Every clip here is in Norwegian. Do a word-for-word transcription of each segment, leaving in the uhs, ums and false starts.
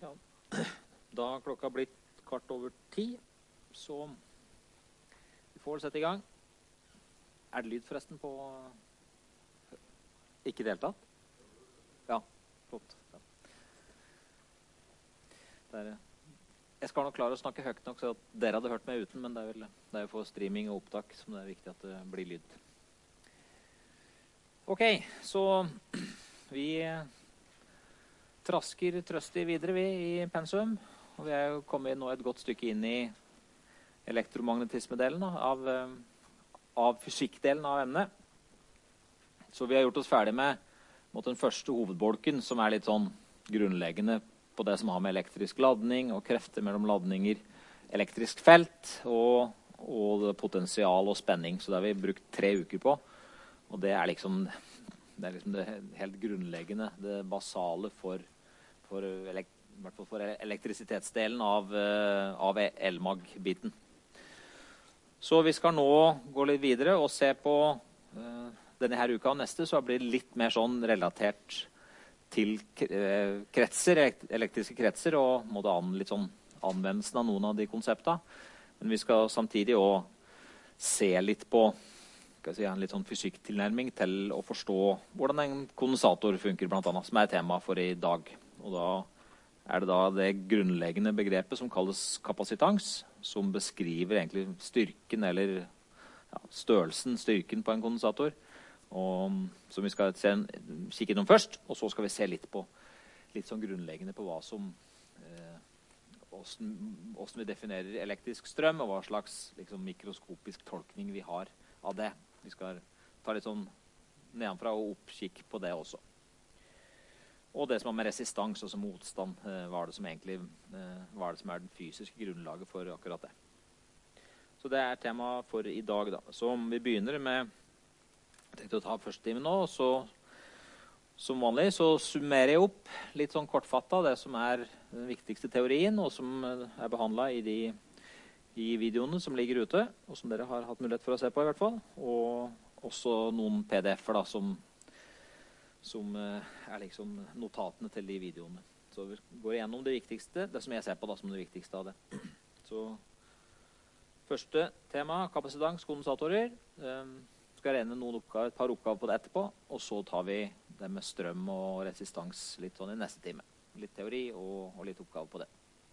Ja. Da har klokka blitt kvart over ti, så vi får sette i gang. Er det lyd forresten på? Ikke i det hele tatt? Ja, flott. Ja. Det er, jeg skal nok klare å snakke høyt nok, så at dere hadde hørt meg uten, men det er, vel, det er jo for streaming og opptak som det er viktig at det blir lyd. Ok, så vi trasker trøstig videre vi i pensum, og vi er jo kommet nå et godt stykke inn i elektromagnetisme-delen av, av fysikkdelen av emnet. Så vi har gjort oss ferdig med mot den første hovedbolken, som er litt sånn grunnleggende på det som har med elektrisk ladning og krefter mellom ladninger, elektrisk felt og, og potensial og spenning. Så det har vi brukt tre uker på, og det er liksom det, er liksom det helt grunnleggende, det basale for, for, elekt, i hvert fall for elektrisitetsdelen av, av L M A G-biten. Så vi skal nå gå litt videre og se på uh, denne her uka og neste, så blir det litt mer sånn relatert til kretser, elektriske kretser, og må da an litt sånn anvendelsen av noen av de konseptene. Men vi skal samtidig også se litt på skal jeg si, en litt sånn fysikktilnærming til å forstå hvordan en kondensator funker, blant annet, som er tema for i dag. Og da er det da det grunnleggende begrepet som kalles kapasitans, som beskriver egentlig styrken eller ja, størrelsen, styrken på en kondensator. Og, som vi skal se, kikke innom først, og så skal vi se litt på litt sånn grunnleggende på hva som eh, hvordan, hvordan vi definerer elektrisk strøm, og hva slags liksom, mikroskopisk tolkning vi har av det. Vi skal ta litt sånn nedenfra og oppkikk på det også. Og det som har med resistans, altså motstand, eh, hva er det som egentlig eh, hva er det som er den fysiske grunnlaget for akkurat det. Så det er tema for i dag da. Så om vi begynner med jeg tenkte å ta første time nå, og så som vanlig så summerer jeg opp litt sånn kortfattet det som er den viktigste teorien, og som er behandlet i de i videoene som ligger ute, og som dere har hatt mulighet for å se på i hvert fall, og også noen P D F-er da, som, som er liksom notatene til de videoene. Så vi går igjennom det viktigste, det som jeg ser på da som det viktigste av det. Så første tema, kapasitans, kondensatorer. Um, skal regne noen oppgaver, et par oppgaver på det etterpå, og så tar vi det med strøm og resistans litt sånn i neste time. Litt teori og, og litt oppgave på det.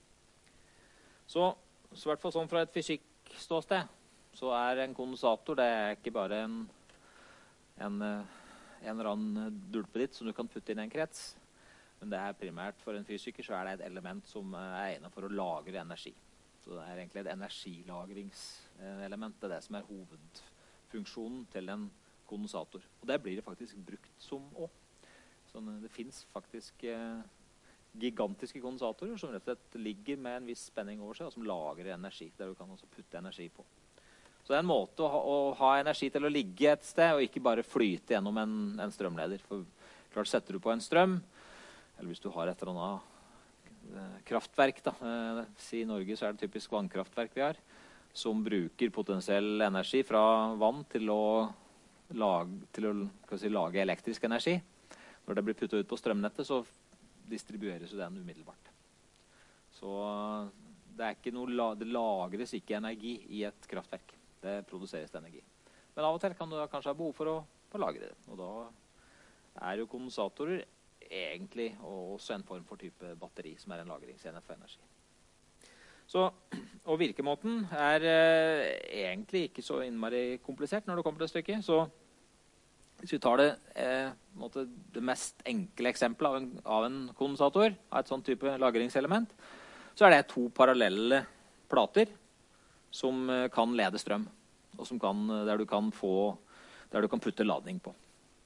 Så, så i hvert fall sånn fra et fysikkståsted, så er en kondensator, det er ikke bare en, en, en eller annen dulpeditt som du kan putte inn i en krets, men det er primært for en fysiker, så er det et element som er egnet for å lagre energi. Så det er egentlig et energilagringselement, det er det som er hoved funksjonen til en kondensator. Og det blir det faktisk brukt som også. Sånn, det finnes faktisk eh, gigantiske kondensatorer som rett og slett ligger med en viss spenning over seg, og som lagrer energi, der du kan også putte energi på. Så det er en måte å ha, å ha energi til å ligge et sted, og ikke bare flyte gjennom en, en strømleder. For klart setter du på en strøm, eller hvis du har et eller annet eh, kraftverk, da. Eh, I Norge så er det typisk vannkraftverk vi har, som bruker potensiell energi fra vann til å lage, til å, si, lage elektrisk energi. Når det blir puttet ut på strømnettet, så distribueres den umiddelbart. Så det, er ikke noe, det lagres ikke energi i et kraftverk. Det produseres energi. Men av og til kan du kanskje ha behov for å, å lagre det. Og da er jo kondensatorer egentlig også en form for type batteri, som er en lagringsenhet for energi. Så, og virkemåten er eh, egentlig ikke så innmari komplisert når det kommer til stykket. Så hvis vi tar det, eh, måte, det mest enkle eksempelet av en, av en kondensator, av et sånn type lagringselement, så er det to parallelle plater som eh, kan lede strøm, og som kan, der, du kan få, der du kan putte ladning på.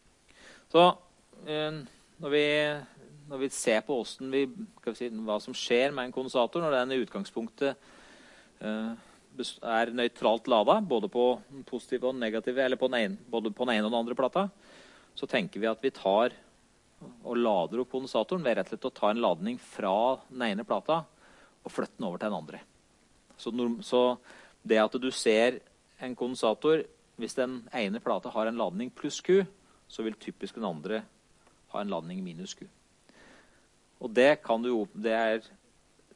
Så eh, når vi... Når vi ser på hvordan vi, vi si, hva som skjer med en kondensator, når den i utgangspunktet eh, er nøytralt ladet, både på den positive og den negative, eller på den ene, både på den ene og den andre plata, så tenker vi at vi tar og lader opp kondensatoren ved rett og slett å ta en ladning fra den ene plata og flytte den over til den andre. Så, så det at du ser en kondensator, hvis den ene plata har en ladning pluss Q, så vil typisk den andre ha en ladning minus Q. Og det, kan du, det er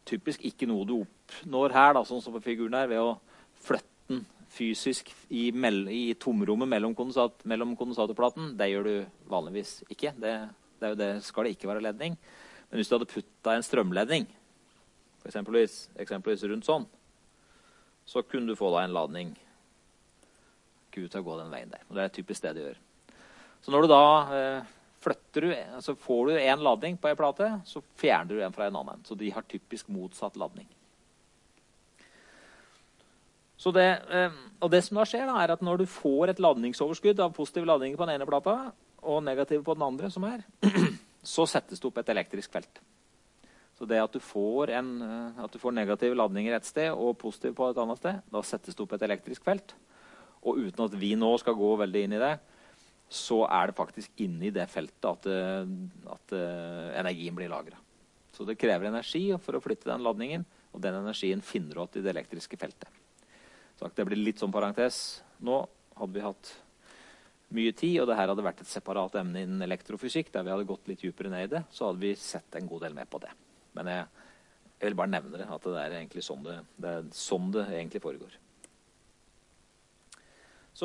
typisk ikke noe du oppnår her, da, sånn som på figuren her, ved å flytte den fysisk i, i tomrommet mellom, kondensat, mellom kondensatorplaten. Det gjør du vanligvis ikke. Det, det, er jo det skal det ikke være ledning. Men hvis du hadde puttet en strømledning, for eksempelvis, eksempelvis rundt sånn, så kunne du få da en ladning ut til å gå den veien der. Og det er typisk det du gjør. Så når du da eh, flytter du, altså får du en ladning på en plate, så fjerner du en fra en annen. Så de har typisk motsatt ladning. Så det, eh, og det som da skjer da, er at når du får et ladningsoverskudd av positiv ladning på den ene plata, og negativ på den andre som er, så settes det opp et elektrisk felt. Så det at du får, en, at du får negative ladninger et sted, og positiv på et annet sted, da settes det opp et elektrisk felt. Og uten at vi nå skal gå veldig inn i det, så er det faktisk inne i det feltet at, at uh, energien blir lagret. Så det krever energi for å flytte den ladningen, og den energien finner du i det elektriske feltet. Så det blir litt som parentes. Nå hadde vi hatt mye tid, og det her hadde vært et separat emne innen elektrofysikk, der vi hadde gått litt dypere ned i det, så hadde vi sett en god del mer på det. Men jeg, jeg vil bare nevne det, at det er egentlig sånn det, det, er sånn det egentlig foregår. Så,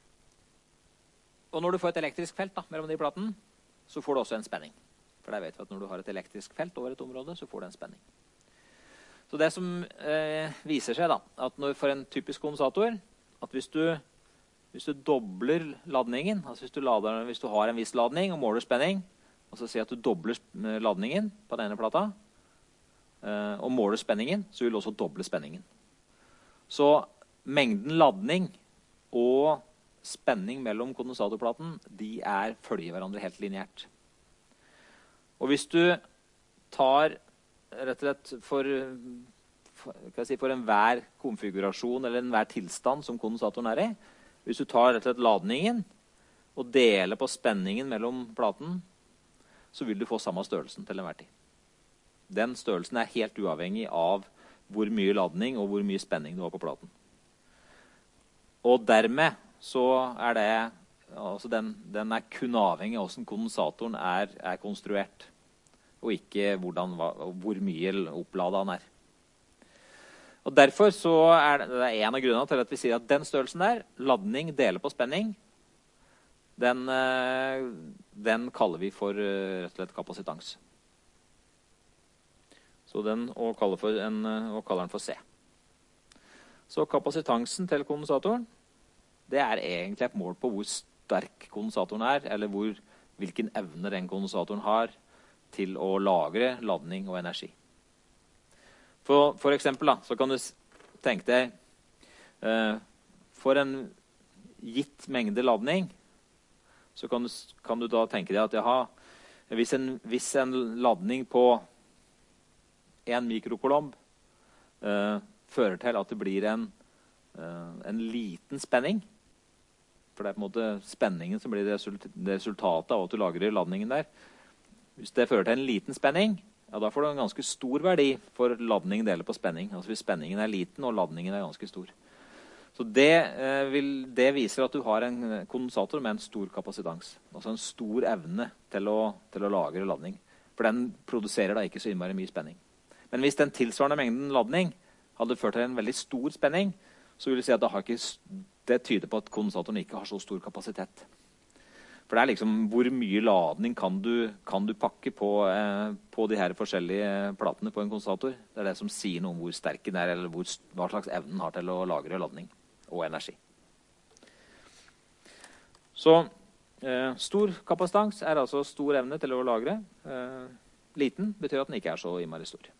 og når du får et elektrisk felt da, mellom de platene, så får du også en spenning. For der vet vi at når du har et elektrisk felt over et område, så får du en spenning. Så det som eh, viser seg da, at når, for en typisk kondensator, at hvis du, hvis du dobler ladningen, altså hvis du, lader, hvis du har en viss ladning og måler spenning, og så sier at du dobler ladningen på denne plata, eh, og måler spenningen, så vil du også doble spenningen. Så mengden ladning og spenning mellom kondensatorplaten, de er følger hverandre helt lineært. Og hvis du tar rett og slett for, for, kan jeg si, for enhver konfigurasjon eller enhver tilstand som kondensatoren er i, hvis du tar rett og slett ladningen og deler på spenningen mellom platen, så vil du få samme størrelsen til enhver tid. Den størrelsen er helt uavhengig av hvor mye ladning og hvor mye spenning du har på platen. Og dermed så er det, altså den, den er kun avhengig av hvordan kondensatoren er, er konstruert, og ikke hvordan, hvor mye oppladet han er. Og derfor så er det, det er en av grunnene til at vi sier at den størrelsen der, ladning deler på spenning, den, den kaller vi for rett og slett kapasitans. Så den, og kaller, for en, og kaller den for C. Så kapasitansen til kondensatoren, det er egentlig et mål på hvor sterk kondensatoren er, eller hvor, hvilken evne den kondensatoren har til å lagre ladning og energi. For, for eksempel da, så kan du tenke deg, eh, for en gitt mengde ladning, så kan du, kan du da tenke deg at jaha, hvis en, hvis en ladning på en mikrokolomb eh, fører til at det blir en, uh, en liten spenning. For det er på en måte spenningen som blir result resultatet av at du lagrer ladningen der. Hvis det fører til en liten spenning, ja, da får du en ganske stor verdi for ladning deler på spenning. Altså hvis spenningen er liten og ladningen er ganske stor. Så det, uh, vil, det viser at du har en kondensator med en stor kapasitans. Altså en stor evne til å, til å lagre ladning. For den produserer da ikke så innmari mye spenning. Men hvis den tilsvarende mengden ladning hadde ført til en veldig stor spenning, så vil jeg si at det, har ikke, det tyder på at kondensatoren ikke har så stor kapasitet. For det er liksom hvor mye ladning kan du, kan du pakke på, eh, på de her forskjellige platene på en kondensator. Det er det som sier noe om hvor sterk den er, eller hvor, hva slags evnen har til å lagre ladning og energi. Så eh, stor kapasitans er altså stor evne til å lagre. Eh, liten betyr at den ikke er så innmari stor.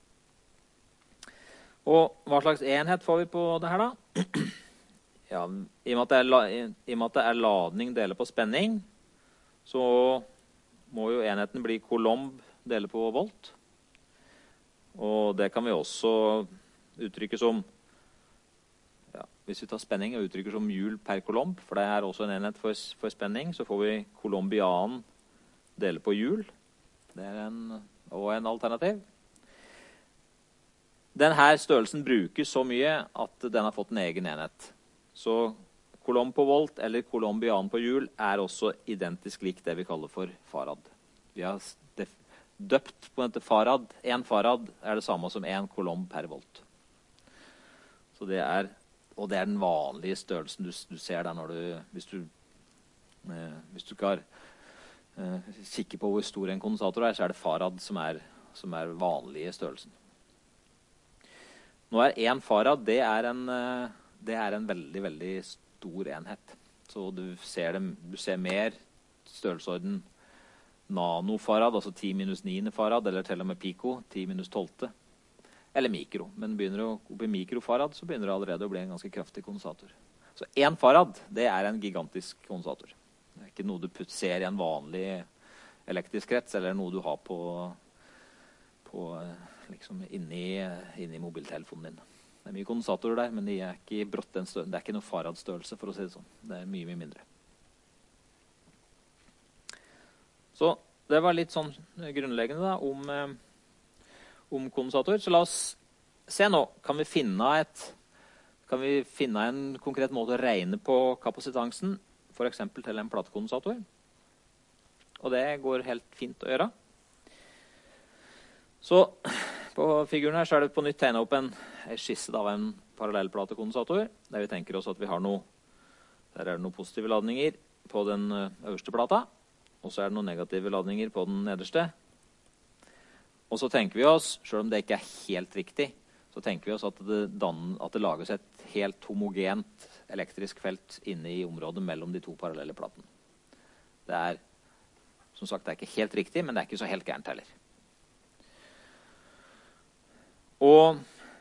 Og hva slags enhet får vi på det her da? Ja, i og med at det er, la, i, i og med at det er ladning deler på spenning, så må jo enheten bli kolomb deler på volt. Og det kan vi også uttrykke som, ja, hvis vi tar spenning og uttrykker som joule per kolomb, for det er også en enhet for, for spenning, så får vi kolombian deler på joule. Det er en, og en alternativ. Denne størrelsen brukes så mye at den har fått en egen enhet. Så kolomb på volt eller kolombian på joule er også identisk lik det vi kaller for farad. Vi har døpt på en farad. En farad er det samme som en kolom per volt. Så det er, og det er den vanlige størrelsen du, du ser der når du, hvis du, eh, hvis du skal eh, kikke på hvor stor en kondensator er, så er det farad som er, som er vanlige størrelsen. Nå er en farad, det er en, det er en veldig, veldig stor enhet. Så du ser, det, du ser mer størrelsesorden nanofarad, altså ti minus niende farad, eller til og med pico, ti minus tolvte. Eller mikro. Men begynner du opp i mikrofarad, så begynner det allerede å bli en ganske kraftig kondensator. Så en farad, det er en gigantisk kondensator. Det er ikke noe du ser i en vanlig elektrisk krets, eller noe du har på, på liksom inni, inni mobiltelefonen din. Det er mye kondensatorer der, men de er ikke brått en størrelse. Det er ikke noe faradstørrelse, for å si det sånn. Det er mye, mye mindre. Så det var litt sånn grunnleggende da, om, eh, om kondensator. Så la oss se nå. Kan vi finne et, kan vi finne en konkret måte å regne på kapasitansen, for eksempel til en platekondensator? Og det går helt fint å gjøre. Så på figuren her så er det på nytt tegnet opp en, en skisse av en parallellplatekondensator, der vi tenker oss at vi har noe, der er det noen positive ladninger på den øverste plata, og så er det noen negative ladninger på den nederste. Og så tenker vi oss, selv om det ikke er helt riktig, så tenker vi oss at det, dan, at det lages et helt homogent elektrisk felt inne i området mellom de to parallelle platene. Det er, som sagt, det er ikke helt riktig, men det er ikke så helt gærent heller. Og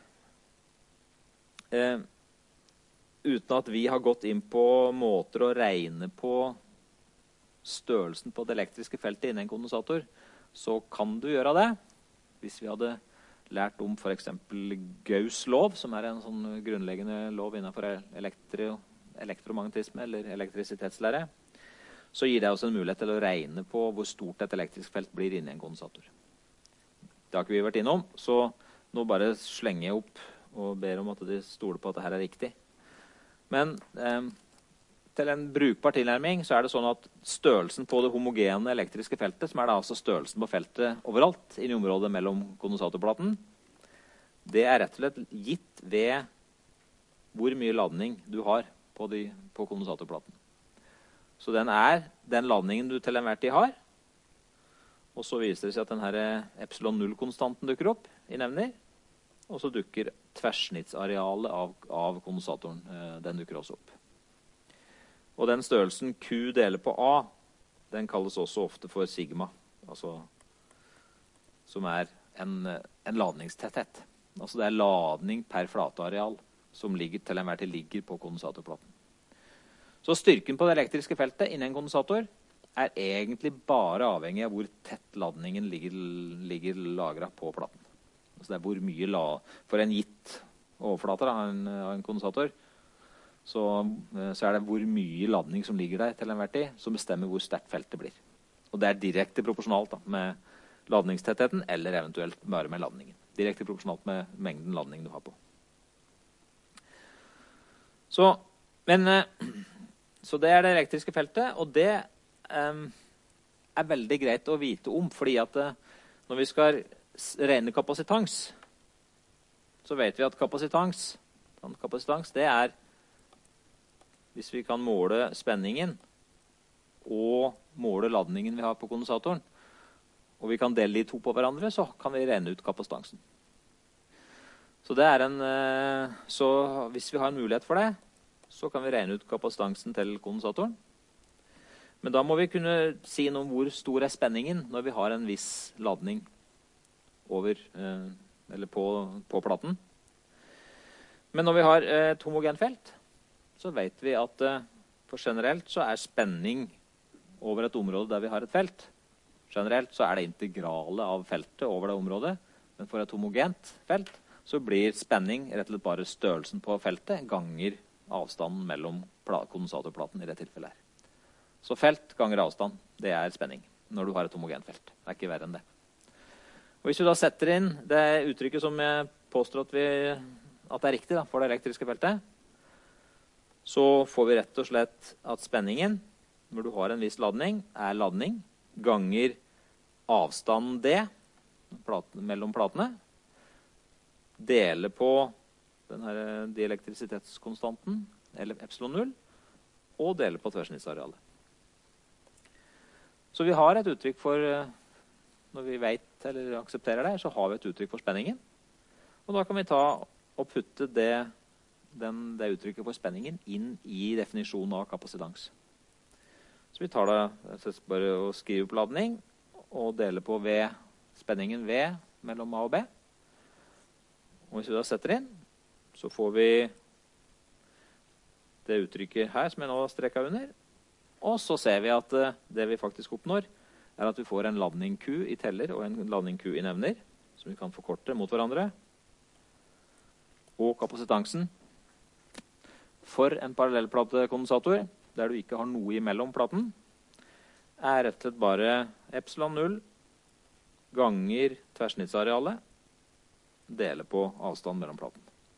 eh, uten at vi har gått inn på måter å regne på størrelsen på det elektriske feltet innen en kondensator, så kan du gjøre det. Hvis vi hadde lært om for eksempel Gauss lov, som er en sånn grunnleggende lov innenfor elektro, elektromagnetisme eller elektrisitetslære, så gir det oss en mulighet til å regne på hvor stort et elektrisk felt blir inne i en kondensator. Det har ikke vi vært innom, så nå bare slenger jeg opp og ber om at de stoler på at dette er riktig. Men eh, til en brukbar tilnærming så er det sånn at størrelsen på det homogene elektriske feltet, som er da altså størrelsen på feltet overalt inne i området mellom kondensatorplaten, det er rett og slett gitt ved hvor mye ladning du har på, de, på kondensatorplaten. Så den er den ladningen du til enhver tid har, og så viser det seg at denne epsilon null-konstanten dukker opp i nevner, og så dukker tverrsnittsarealet av, av kondensatoren, eh, den dukker også opp. Og den størrelsen Q deler på A, den kalles også ofte for sigma, altså, som er en, en ladningstetthet. Altså det er ladning per flateareal som ligger, til enhver tid ligger på kondensatorplaten. Så styrken på det elektriske feltet innen en kondensator er egentlig bare avhengig av hvor tett ladningen ligger, ligger lagret på platen. Altså det er hvor mye la, for en gitt overflate av en, av en kondensator, så, så er det hvor mye ladning som ligger der til enhver tid, som bestemmer hvor sterkt feltet blir. Og det er direkte proporsjonalt da, med ladningstettheten, eller eventuelt bare med ladningen. Direkte proporsjonalt med mengden ladning du har på. Så, men, så det er det elektriske feltet, og det um, er veldig greit å vite om, fordi at når vi skal regne kapasitans, så vet vi at kapasitans, kapasitans det er hvis vi kan måle spenningen og måle ladningen vi har på kondensatoren, og vi kan dele de to på hverandre, så kan vi regne ut kapacitansen. Så, det er en, så hvis vi har en mulighet for det, så kan vi regne ut kapacitansen til kondensatoren. Men da må vi kunne si noe om hvor stor er spenningen når vi har en viss ladning over, eller på, på platen. Men når vi har et homogent felt, så vet vi at for generelt så er spenning over et område der vi har et felt. Generelt så er det integralet av feltet over det området, men for et homogent felt så blir spenning rett og slett bare størrelsen på feltet ganger avstanden mellom kondensatorplaten i det tilfellet her. Så felt ganger avstand, det er spenning når du har et homogent felt. Det er ikke verre enn det. Og hvis vi da setter inn det uttrykket som jeg påstår at, vi, at det er riktig da, for det elektriske feltet, så får vi rett og slett at spenningen, når du har en viss ladning, er ladning ganger avstanden D platen, mellom platene, dele på den her dielektrisitetskonstanten, eller epsilon null, og dele på tverrsnittsarealet. Så vi har et uttrykk for, når vi vet eller aksepterer det, så har vi et uttrykk for spenningen. Og da kan vi ta og putte det, den, det uttrykket for spenningen inn i definisjonen av kapasitans. Så vi tar da bare å skrive på ladning, og dele på V, spenningen V mellom A og B. Og hvis vi da setter inn, så får vi det uttrykket her som jeg nå har strekket under. Og så ser vi at det vi faktisk oppnår, er at vi får en ladning Q i teller og en ladning Q i nevner, som vi kan forkorte mot hverandre. Og kapasitansen for en parallellplatekondensator, der du ikke har noe imellom platen, er rett og slett bare epsilon null ganger tverrsnittsarealet, dele på avstand mellom platen.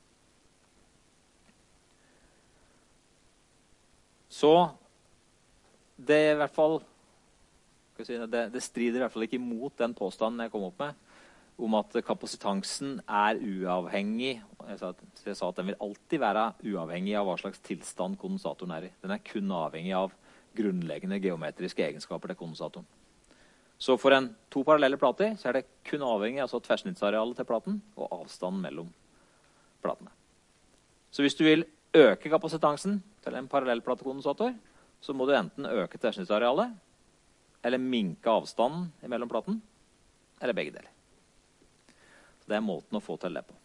Så det er i hvert fall, skal jeg si, det, det strider i hvert fall ikke imot den påstanden jeg kom opp med, om at kapasitansen er uavhengig. Jeg sa, at, jeg sa at den vil alltid være uavhengig av hva slags tilstand kondensatoren er i. Den er kun avhengig av grunnleggende geometriske egenskaper til kondensatoren. Så for en to parallelle plater så er det kun avhengig av altså tverrsnittsarealet til platen og avstanden mellom platene. Så hvis du vil øke kapasitansen til en parallellplatekondensator, så må du enten øke tverrsnittsarealet, eller minke avstanden mellom platen, eller begge deler. Så det er måten å få til det på.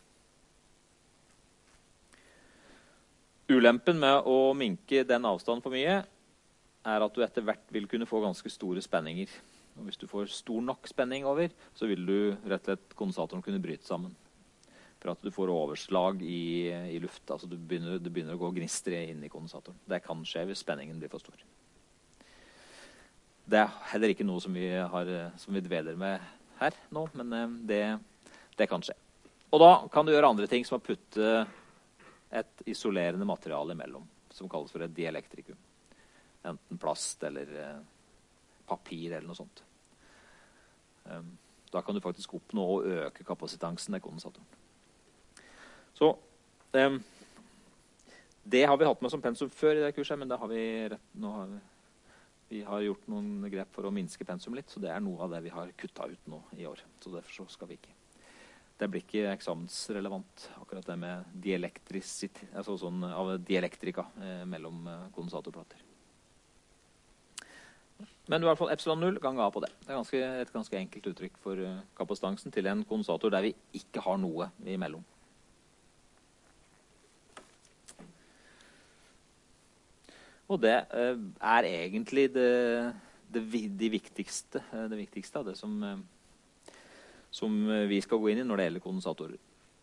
Ulempen med å minke den avstanden for mye, er at du etter hvert vil kunne få ganske store spenninger. Og hvis du får stor nok spenning over, så vil du rett og slett kondensatoren kunne bryte sammen. For at du får overslag i, i luft, altså du begynner, det begynner å gå gnister inn i kondensatoren. Det kan skje hvis spenningen blir for stor. Det er heller ikke noe som vi, har, som vi dveler med her nå, men det, det kan skje. Og da kan du gjøre andre ting som å putte et isolerende materiale imellom, som kalles for et dielektrikum. Enten plast eller eh, papir eller noe sånt. Um, da kan du faktisk oppnå å øke kapasitansen i kondensatoren. Så um, det har vi hatt med som pensum før i det kurset, men det har vi, rett, nå har vi, vi har gjort noen grep for å minske pensum litt, så det er noe av det vi har kuttet ut nå i år. Så derfor så skal vi ikke. Det blir ikke eksamensrelevant, akkurat det med dielektrisitet, altså sånn av dielektrika eh, mellom eh, kondensatorplater. Men du har i hvert fall epsilon null ganger A på det. Det er ganske, et ganske enkelt uttrykk for uh, kapasitansen til en kondensator der vi ikke har noe imellom. Og det uh, er egentlig det, det, det, viktigste, uh, det viktigste av det som, uh, som vi skal gå inn i når det gjelder kondensatorer.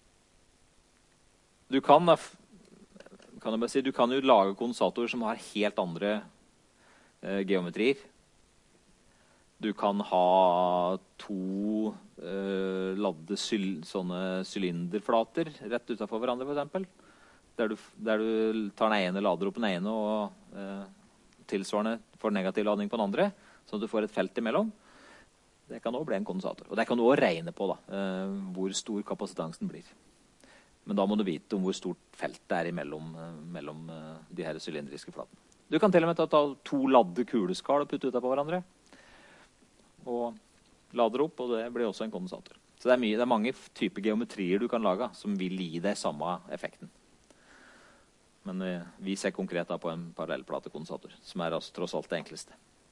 Du kan, kan jeg bare si, du kan jo lage kondensatorer som har helt andre uh, geometrier. Du kan ha to uh, ladde syl sånne sylinderflater rett utenfor hverandre, for eksempel. Der du, der du tar den ene, lader opp den ene og uh, tilsvarende får negativ ladning på den andre, så du får et felt imellom. Det kan også bli en kondensator. Og det kan du også regne på, da, uh, hvor stor kapasitansen blir. Men da må du vite om hvor stort felt det er imellom uh, mellom, uh, de her sylindriske flatene. Du kan til og med ta, ta to ladde kuleskall og putte utenfor hverandre. Og lader opp, og det blir også en kondensator. Så det er, mye, det er mange typer geometrier du kan lage som vil gi deg samme effekten. Men eh, vi ser konkret da på en parallellplatekondensator, som er altså tross alt det enkleste.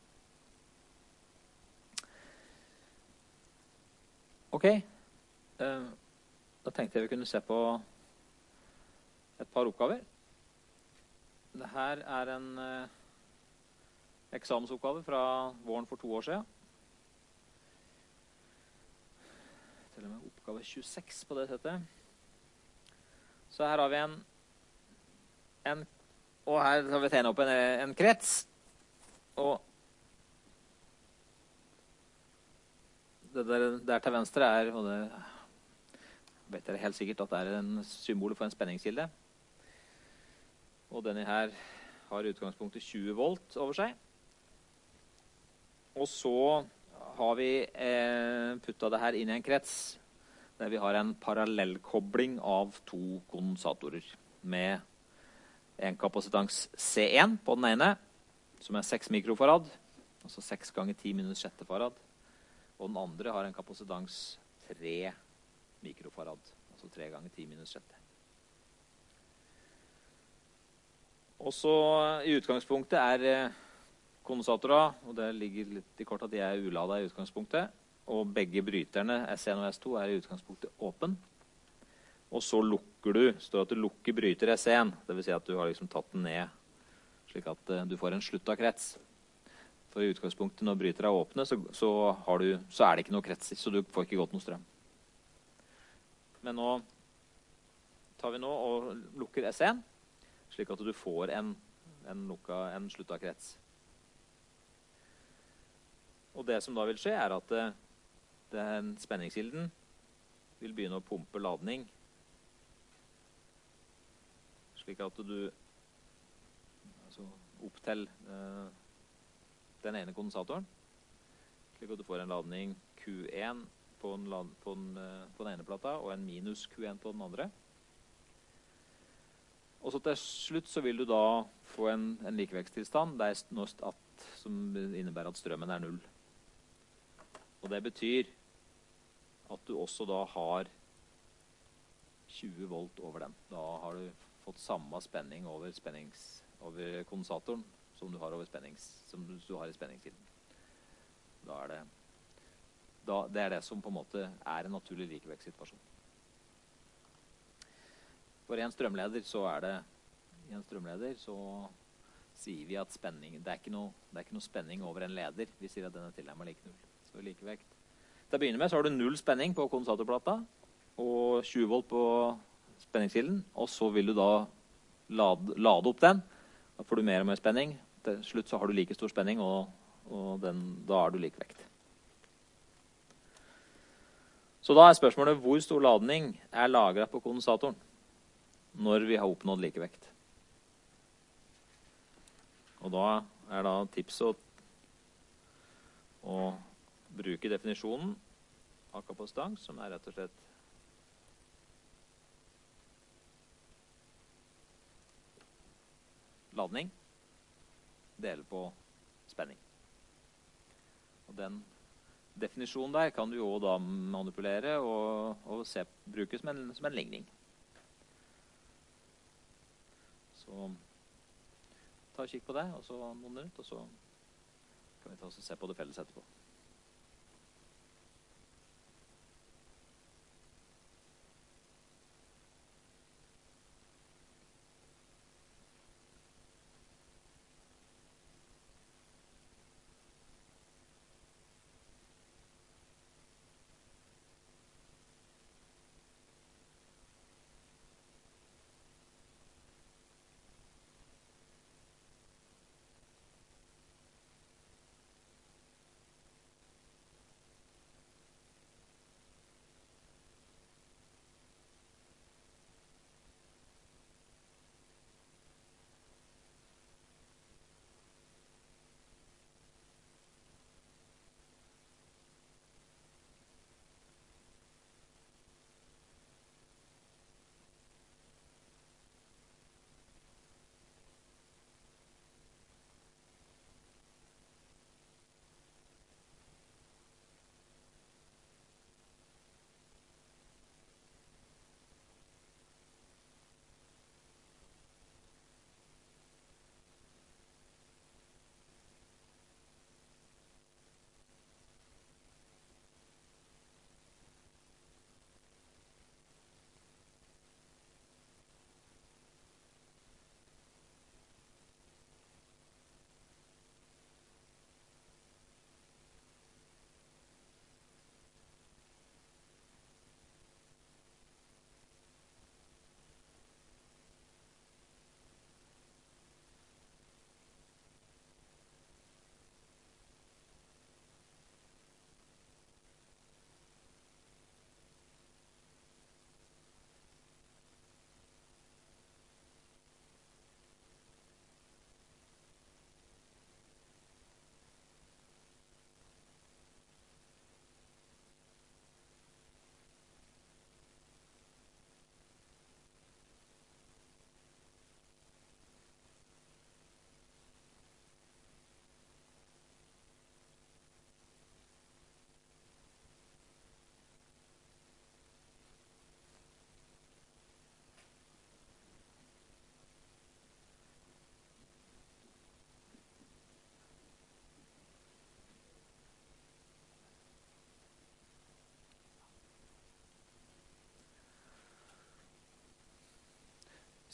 Ok, eh, da tenkte jeg vi kunne se på et par oppgaver. Dette er en eh, eksamensoppgave fra våren for to år siden. Til og med oppgave tjueseks på det settet. Så her har vi en, en og her har vi tegnet opp en, en krets. Og det der, der til venstre er, og det vet dere helt sikkert at det er en symbol for en spenningskilde. Og denne her har i utgangspunktet tjue volt over seg. Og så har vi eh, puttet det her inn i en krets der vi har en parallellkobling av to kondensatorer med en kapasitans C en på den ene, som er seks mikrofarad, altså seks ganger ti minus sjette farad, og den andre har en kapasitans tre mikrofarad, altså tre ganger ti minus sjette. Og så i utgangspunktet er eh, kondensatorer, og det ligger litt i kort at de er uladet i utgangspunktet, og begge bryterne, S en og S to, er i utgangspunktet åpen. Og så lukker du, står at du lukker bryter S en, det vil si at du har liksom tatt den ned, slik at uh, du får en sluttet krets. For i utgangspunktet når bryter er åpne, så, så, har du, så er det ikke noe kretser, så du får ikke gått noe strøm. Men nå tar vi nå og lukker S en, slik at du får en, en, lukka, en sluttet krets. Og det som da vil skje er at uh, den spenningskilden vil begynne å pumpe ladning, slik at du altså opp til uh, den ene kondensatoren, slik at du får en ladning Q en på den, på den, uh, på den ene plata, og en minus Q en på den andre. Og så til slutt så vil du da få en, en likevektstilstand der at, som innebærer at strømmen er null. Og det betyr at du også da har tjue volt over den. Da har du fått samme spenning over, spennings, over kondensatoren som du har, over spennings, som du, du har i spenningskilden. Da er det, da, det er det som på en måte er en naturlig likevektsituasjon. For i en strømleder så er det, i en strømleder så sier vi at spenning, det er ikke noe, det er ikke noe spenning over en leder. Vi sier at den er tilnærmet lik null. Så likevekt. Til å begynne med så har du null spenning på kondensatorplata og tjue volt på spenningskilden, og så vil du da lade, lade opp den. Da får du mer og mer spenning. Til slutt så har du like stor spenning, og, og den, da er du likevekt. Så da er spørsmålet hvor stor ladning er lagret på kondensatoren når vi har oppnådd likevekt. Og da er da tipset å bruke definisjonen av kapasitans, som er rett og slett ladning, dele på spenning. Og den definisjonen der kan du jo da manipulere og, og se, bruke som en, som en ligning. Så ta og kikk på det, og så noen minutter, og så kan vi ta og se på det felles etterpå.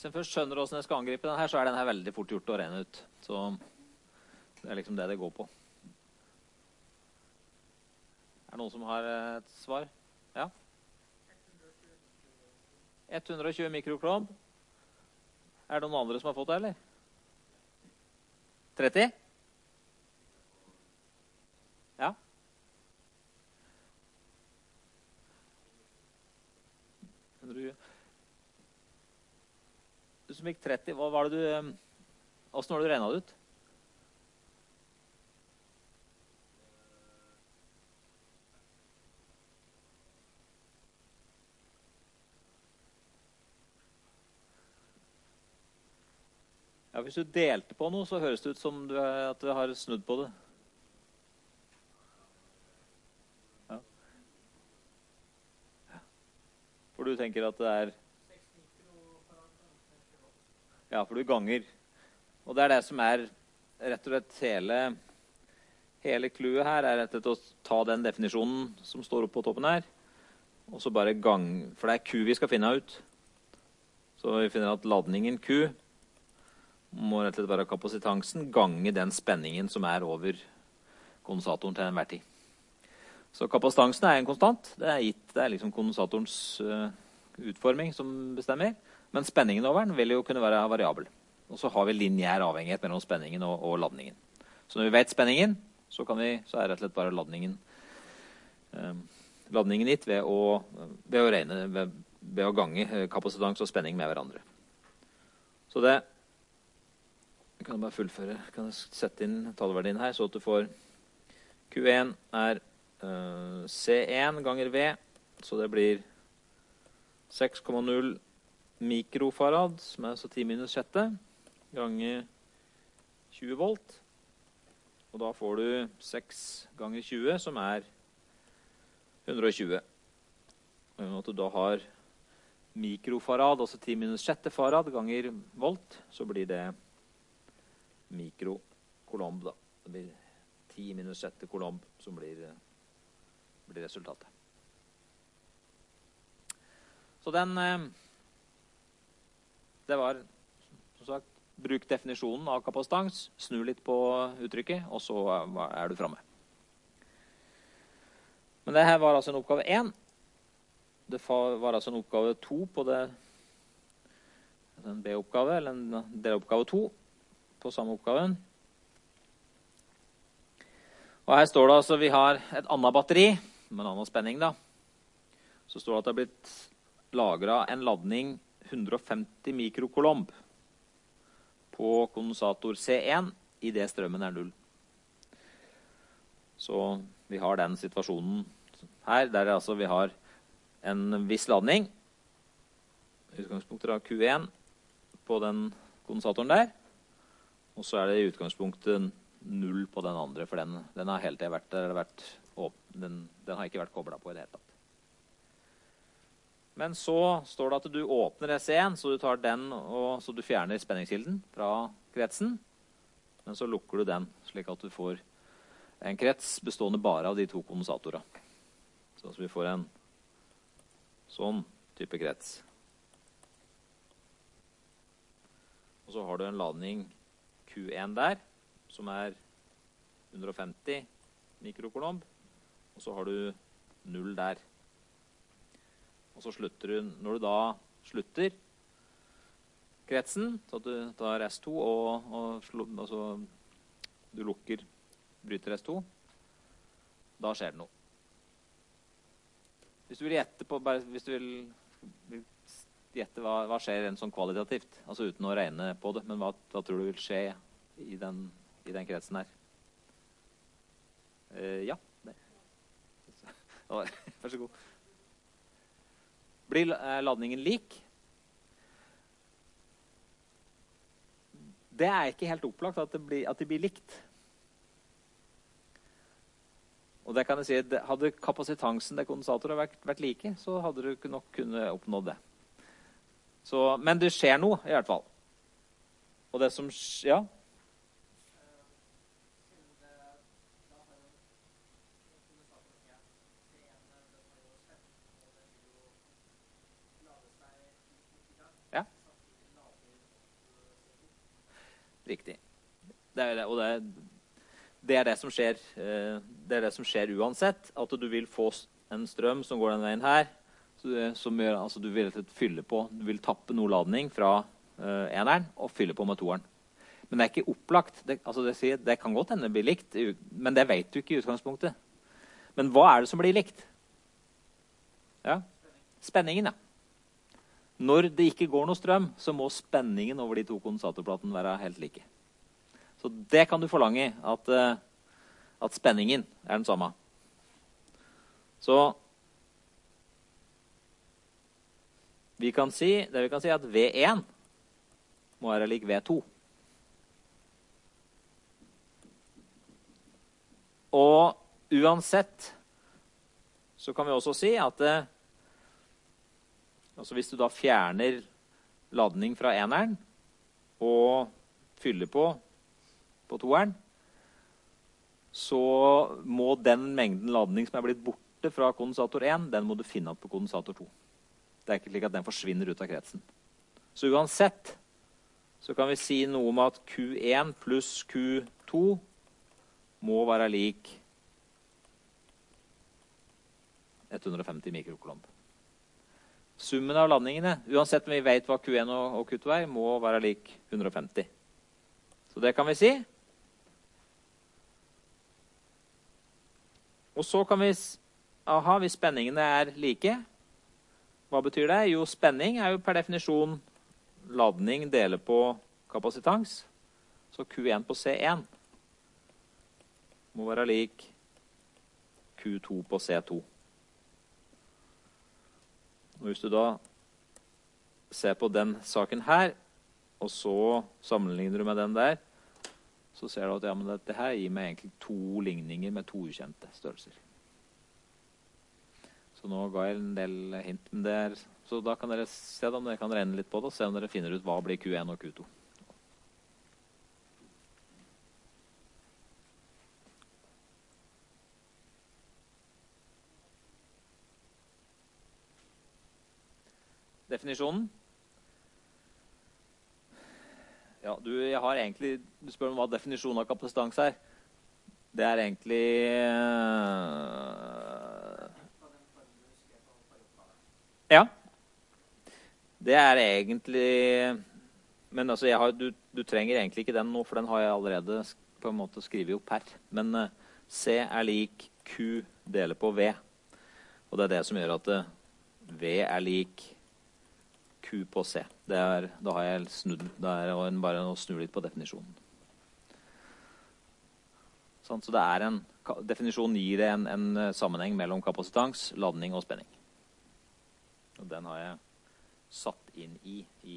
Hvis jeg først skjønner hvordan jeg skal angripe den her, så er den her veldig fort gjort å rene ut. Så det er liksom det det går på. Er det noen som har et svar? Ja? ett hundre og tjue mikroklomb. Er det noen andre som har fått det, eller? tretti? Ja? Du som gikk tretti, hva var det du... Hvordan var det du regnet det ut? Ja, hvis du delte på noe, så høres det ut som du, at du har snudd på det. Ja. For du tenker at det er... Ja, for du ganger. Og det er det som er rett og slett hele... Hele kluet her er rett og slett å ta den definisjonen som står oppe på toppen her, og så bare gang... For det er Q vi skal finne ut. Så vi finner at ladningen Q må rett og slett være kapasitansen gange den spenningen som er over kondensatoren til enhver tid. Så kapasitansen er en konstant. Det er gitt, det er liksom kondensatorens uh, utforming som bestemmer. Men spenningen over den vil jo kunne være variabel. Og så har vi lineær avhengighet mellom spenningen og, og ladningen. Så når vi vet spenningen, så, kan vi, så er det rett og slett bare ladningen, uh, ladningen gitt ved å, ved å regne, ved, ved å gange kapasitans og spenning med hverandre. Så det Jeg kan bare fullføre, kan jeg sette inn tallverdien her, så at du får Q en er uh, C en ganger V, så det blir seks komma null mikrofarad, som er altså ti minus sjette, ganger tjue volt. Og da får du seks ganger tjue, som er hundre og tjue. Og at du da har mikrofarad, altså ti minus sjette farad ganger volt, så blir det mikrokolomb da. Det blir ti minus sjette kolomb som blir, blir resultatet. Så den, det var, som sagt, bruk definisjonen av kapasitans, snu litt på uttrykket, og så er du fremme. Men det her var altså en oppgave én. Det var altså en oppgave to på det, en B-oppgave, eller en deloppgave to, på samme oppgaven. Og her står det altså, vi har et annet batteri, med en annen spenning da. Så står det at det har blitt lagret en ladning hundre og femti mikrokolomb på kondensator C en i det strømmen er null. Så vi har den situasjonen her, der altså vi har en viss ladning, utgangspunktet av Q en på den kondensatoren der, og så er det i utgangspunktet null på den andre, for den, den har hele tiden vært, vært den, den har ikke vært koblet på i det hele tatt. Men så står det at du åpner C en, så du tar den, og så du fjerner spenningskilden fra kretsen, men så lukker du den, slik at du får en krets bestående bare av de to kondensatorene. Så vi får en sånn type krets. Og så har du en ladning Q en der, som er hundre og femti mikrokolomb, og så har du null der. Og så slutter du, når du da slutter kretsen, så at du tar S to og, og altså, du lukker, bryter S to, da skjer det noe. Hvis du vil gjette på, bare hvis du vil, vil gjette hva, hva skjer en sånn kvalitativt, altså uten å regne på det, men hva, hva tror du vil skje i den, i den kretsen her? Uh, ja. Det. Vær så god. Blir ladningen lik? Det er ikke helt opplagt at det blir, at det blir likt. Og det kan jeg si, hadde kapasitansen til kondensatoren vært, vært like, så hadde du nok kunnet oppnå det. Så, men det skjer noe, i hvert fall. Og det som, ja... Riktig. Det er det, og det er, det er det som skjer, eh, det er det som skjer uansett, at du vil få en strøm som går den veien her, som gjør, altså du vil fylle på, du vil tappe noe ladning fra uh, eneren og fylle på med toeren. Men det er ikke opplagt, det, altså det, sier, det kan godt hende det blir likt, men det vet du ikke i utgangspunktet. Men hva er det som blir likt? Ja, spenningen, ja. Når det ikke går noe strøm, så må spenningen over de to kondensatorplatene være helt like. Så det kan du forlange, at, uh, at spenningen er den samme. Så Vi kan si, det vi kan si er at V én må være lik V to. Og uansett så kan vi også si at det, altså hvis du da fjerner ladning fra eneren og fyller på på toeren, så må den mengden ladning som er blitt borte fra kondensator én, den må du finne igjen på kondensator to. Det er ikke slik at den forsvinner ut av kretsen. Så uansett så kan vi si noe om at Q én pluss Q to må være lik hundre og femti mikrokolomb. Summen av ladningene, uansett om vi vet hva Q én og Q to er, må være lik hundre og femti. Så det kan vi si. Og så kan vi, aha, hvis spenningene er like, hva betyr det? Jo, spenning er jo per definisjon ladning deler på kapasitans. Så Q én på C én må være lik Q to på C to. Og hvis du da ser på den saken her, og så sammenligner du med den der, så ser du at ja, men dette her gir meg egentlig to ligninger med to ukjente størrelser. Så nå ga jeg en del hint, men det er, så da kan dere se om dere kan regne litt på det, og se om dere finner ut hva blir Q én og Q to. Definisjonen. Ja, du, jeg har egentlig, du spør om hva definisjonen av kapasitans er. Det er egentlig... Ja, det er egentlig, men altså jeg har, du, du trenger egentlig ikke den nå, for den har jeg allerede på en måte skrevet opp her. Men uh, C er lik Q deler på V, og det er det som gjør at uh, V er lik Q på C. Det er, da har jeg snudd, det er bare å snu litt på definisjonen. Sånn, så det er en, definisjonen gir en, en sammenheng mellom kapasitans, ladning og spenning. Og den har jeg satt inn i, i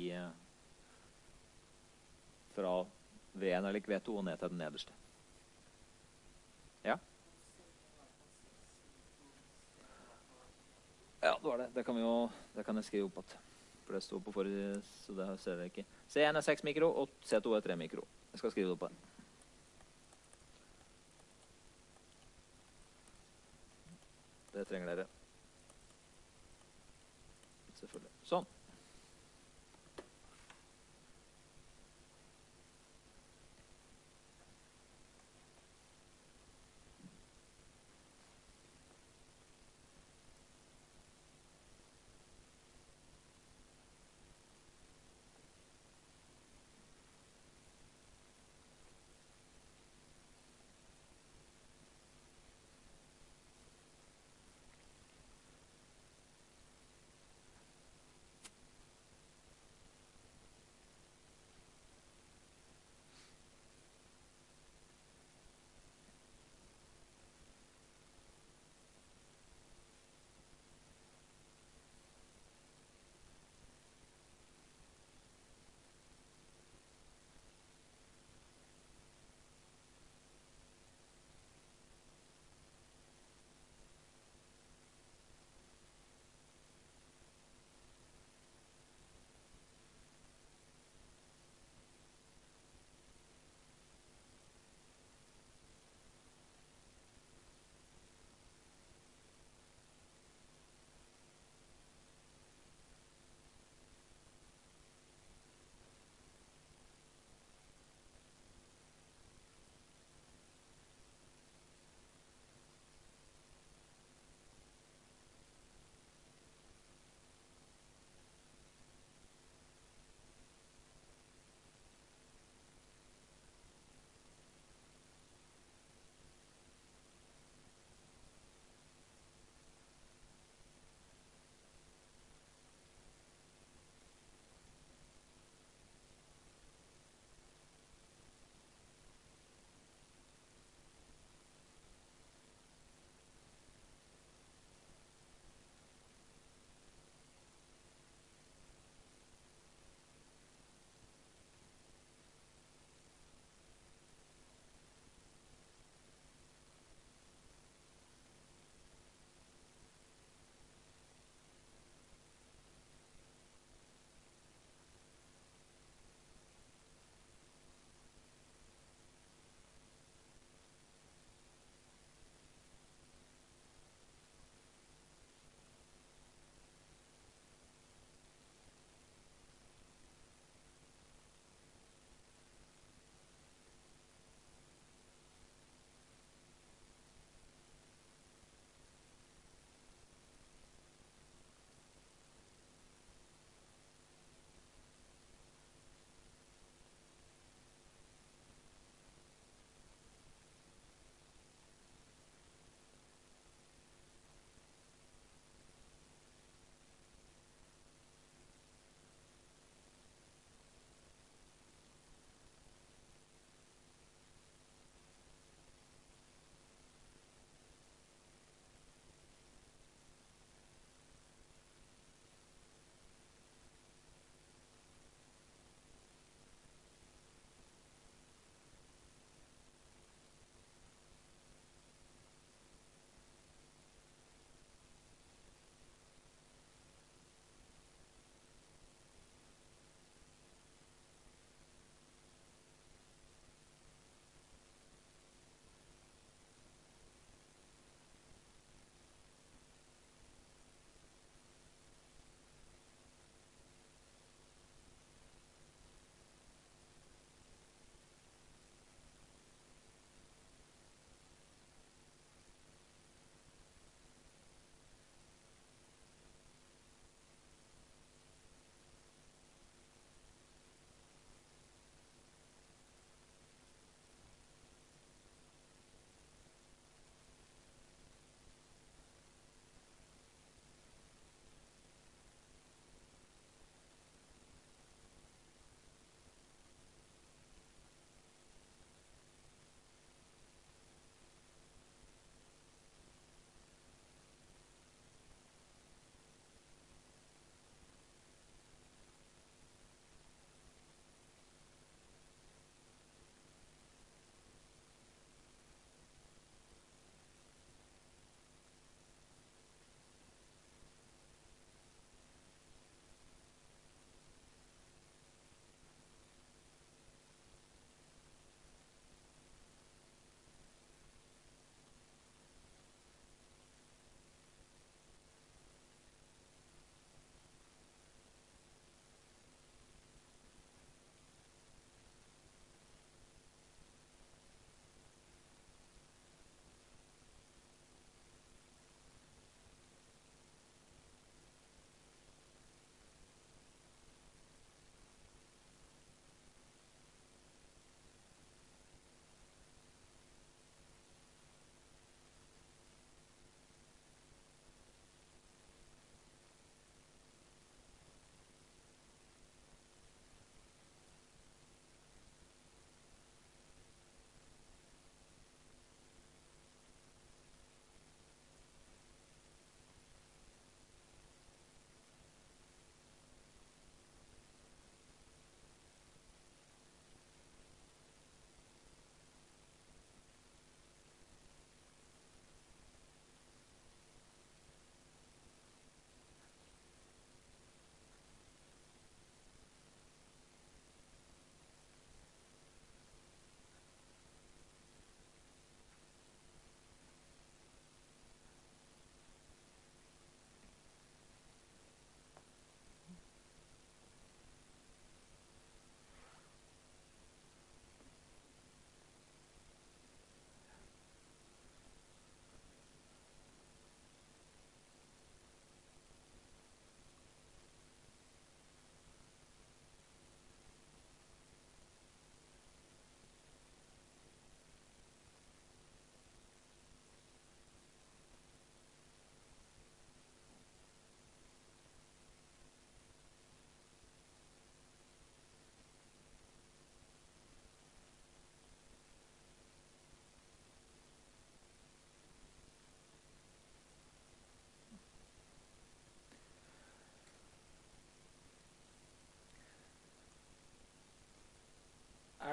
fra V én er lik V to og ned til den nederste. Ja? Ja, det var det. Det kan, vi jo, det kan jeg skrive opp at, for det står på forrige, så det ser dere ikke. C én er seks mikro, og C to er tre mikro. Jeg skal skrive det opp her. Det trenger dere. Selvfølgelig. Sånn.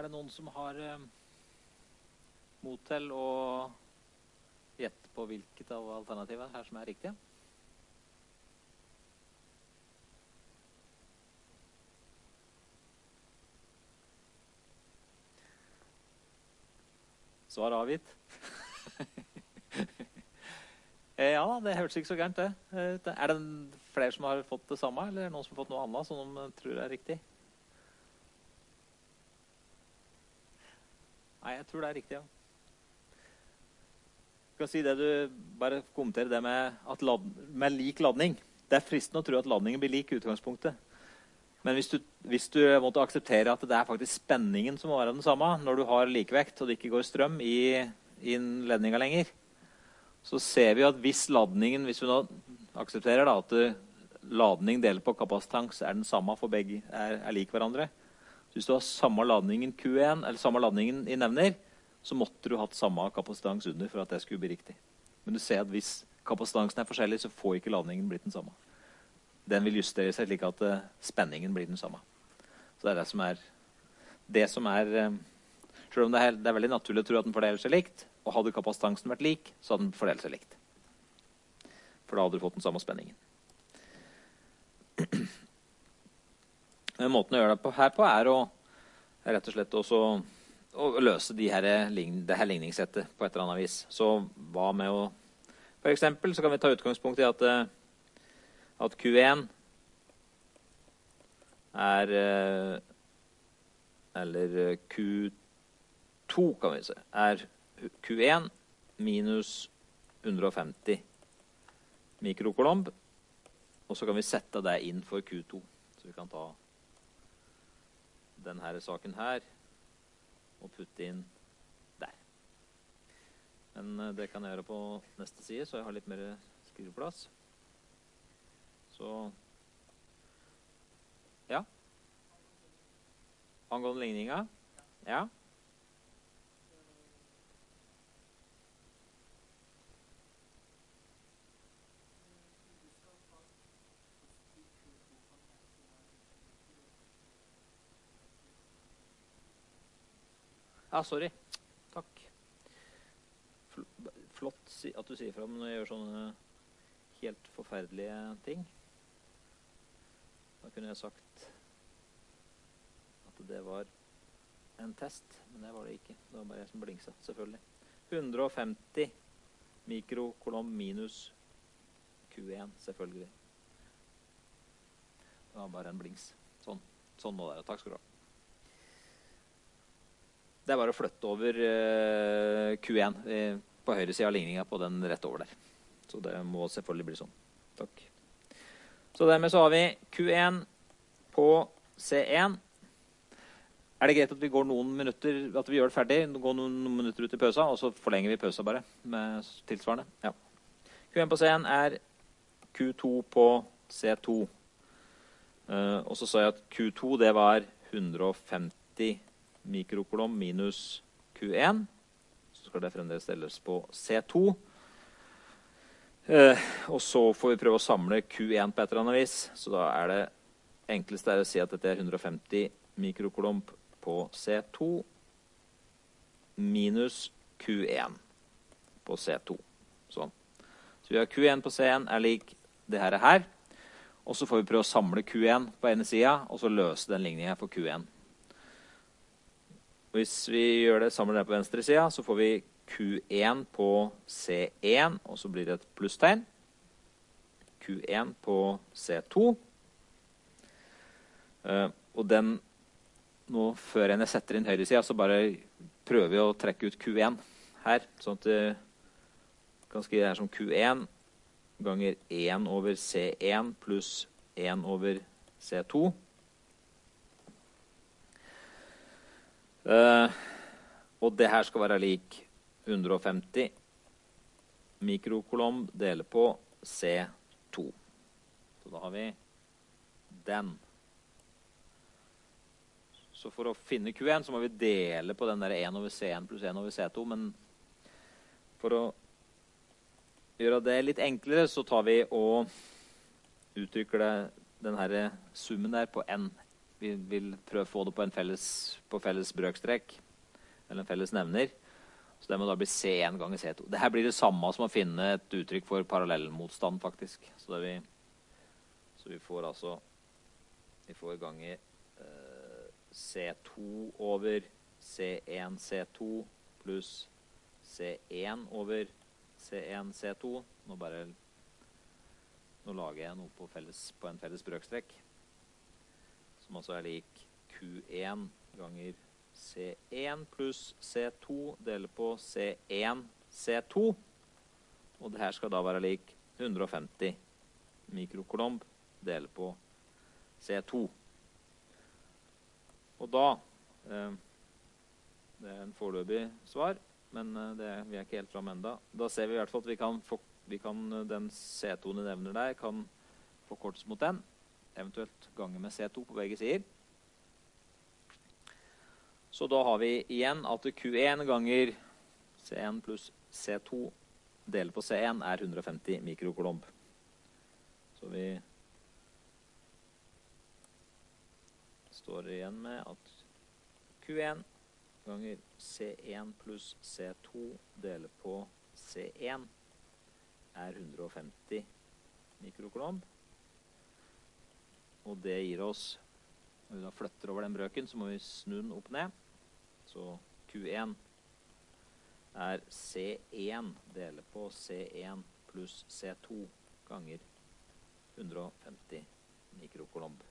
Er det noen som har eh, mot til å gjette på hvilket av alternativene her som er riktig? Svar avgitt. eh, ja, det hørtes ikke så gærent det. Eh, er det flere som har fått det samme, eller er det noen som har fått noe annet som de tror er riktig? Nei, jeg tror det er riktig, ja. Du kan si det du bare kommenterer det med, at lad, med lik ladning. Det er fristende å tro at ladningen blir lik i utgangspunktet. Men hvis du, hvis du måtte akseptere at det er faktisk spenningen som må være den samme, når du har likevekt og det ikke går strøm i, i ledninga lenger, så ser vi at hvis ladningen, hvis vi nå aksepterer da, at ladning deler på kapasitans er den samme for begge, er, er lik hverandre. Så hvis du har samme ladningen Q en, eller samme ladningen i nevner, så måtte du hatt samme kapasitans under for at det skulle bli riktig. Men du ser at hvis kapasitansen er forskjellig, så får ikke ladningen blitt den samme. Den vil justere seg slik at uh, spenningen blir den samme. Så det er det som er, det som er um, selv om det er, det er veldig naturlig å tro at den fordeler seg likt, og hadde kapasitansen vært lik, så hadde den fordelt seg likt. For da hadde du fått den samme spenningen. Måten å gjøre det på, her på er å rett og slett også å løse de her, det her ligningssettet på et eller annet vis. Så hva med å, for eksempel så kan vi ta utgangspunkt i at uh, at Q en er, eller Q to kan vi se, er Q en minus hundre og femti mikrokolomb, og så kan vi sette det inn for Q to. Så vi kan ta denne saken her og putte inn der. Men det kan jeg gjøre på neste side, så jeg har litt mer skriveplass. Så, ja. Angående ligninga. Ja. Ja, sorry. Takk. Flott at du sier fra når jeg gjør sånne helt forferdelige ting. Da kunne jeg sagt at det var en test, men det var det ikke. Det var bare jeg som blingset, selvfølgelig. hundre og femti mikrokolomb minus Q en, selvfølgelig. Det var bare en blings. Sånn, sånn må det være. Takk skal du ha. Det er bare å flytte over uh, Q en uh, på høyre siden av ligningen på den rett over der. Så det må selvfølgelig bli sånn. Takk. Så dermed så har vi Q en på C en. Er det greit at vi går noen minutter, at vi gjør det ferdig, går noen, noen minutter ut i pausa, og så forlenger vi pausa bare med tilsvarende? Ja. Q en på C en er Q to på C to. Uh, og så sa jeg at Q to det var hundre og femti mikrokolomb minus Q en. Så skal det fremdeles stelles på C to. Uh, og så får vi prøve å samle Q en på et eller annet vis. Så da er det enkleste er å si at dette er hundre og femti mikrokolomb på C to minus Q en på C to. Sånn. Så vi har Q en på C en er lik det her, her. Og så får vi prøve å samle Q en på ene siden, og så løse den ligningen for Q en. Hvis vi gjør det sammen på venstre siden, så får vi Q en på C en, og så blir det et plusstegn. Q en på C to. Uh, og den, nå før jeg setter inn høyre siden, så bare prøver vi å trekke ut Q en her, sånn at det kan skrive det her som Q en ganger en over C en pluss en over C to. Uh, og det her skal være lik hundre og femti mikrokolomb deler på C to. Så da har vi den. Så for å finne Q en så må vi dele på den der en over C en pluss en over C to, men for å gjøre det litt enklere så tar vi og uttrykker det, den her summen der på n vi vil prøve å få det på en felles, på felles brøkstrekk, eller en felles nevner. Så det må da bli C én ganger C to. Dette blir det samme som å finne et uttrykk for parallellmotstand, faktisk. Så, det vi, så vi får altså, vi får gange eh, C to over C én C to pluss C én over C én C to. Nå bare, nå lager jeg noe på, felles, på en felles brøkstrekk, som altså er lik Q én ganger C én pluss C to deler på C én C to. Og det her skal da være lik hundre og femti mikrokolomb deler på C to. Og da, eh, det er en foreløpig svar, men eh, det, vi er ikke helt frem enda. Da ser vi i hvert fall at vi kan, få, vi kan den C to-en i nevner der kan forkortes mot den, eventuelt gange med C to på begge sider. Så da har vi igjen at Q én ganger C én pluss C to deler på C én er hundre og femti mikrokolomb. Så vi står igjen med at Q én ganger C én pluss C to deler på C én er hundre og femti mikrokolomb. Og det gir oss, når vi da flytter over den brøken, så må vi snu den opp ned. Så Q én er C én deler på C én pluss C to ganger hundre og femti mikrokolomb.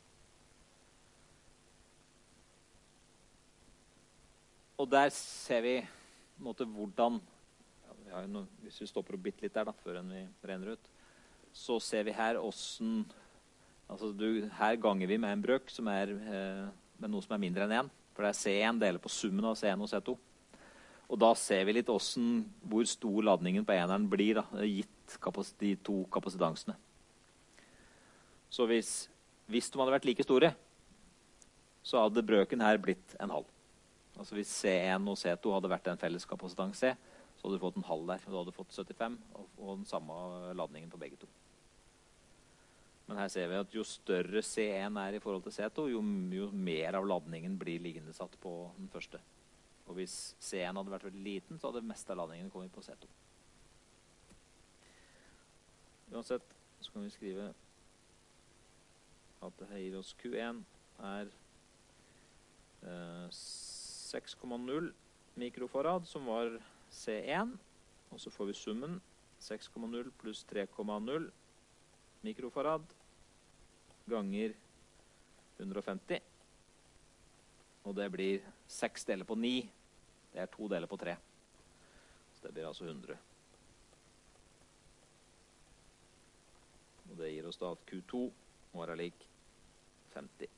Og der ser vi på en måte hvordan, ja, vi har noe, hvis vi stopper opp bitte litt der da, før vi renner ut, så ser vi her hvordan, altså du, her ganger vi med en brøk som er eh, med noe som er mindre enn én. For det er C én deler på summen av C én og C to. Og da ser vi litt hvordan, hvor stor ladningen på eneren blir, da, gitt de to kapasitansene. Så hvis, hvis de hadde vært like store, så hadde brøken her blitt en halv. Altså hvis C én og C to hadde vært en felles kapasitans C, så hadde du fått en halv der. Og du hadde fått syttifem, og, og den samme ladningen på begge to. Men her ser vi at jo større C én er i forhold til C to, jo, jo mer av ladningen blir liggende satt på den første. Og hvis C én hadde vært veldig liten, så hadde mest av ladningen kommet på C to. Uansett, så kan vi skrive at det her gir oss Q én er eh, seks komma null mikrofarad, som var C én. Og så får vi summen seks komma null pluss tre komma null mikrofarad ganger hundre og femti. Og det blir seks deler på ni. Det er to deler på tre. Så det blir altså hundre. Og det gir oss da at Q to må være lik femti.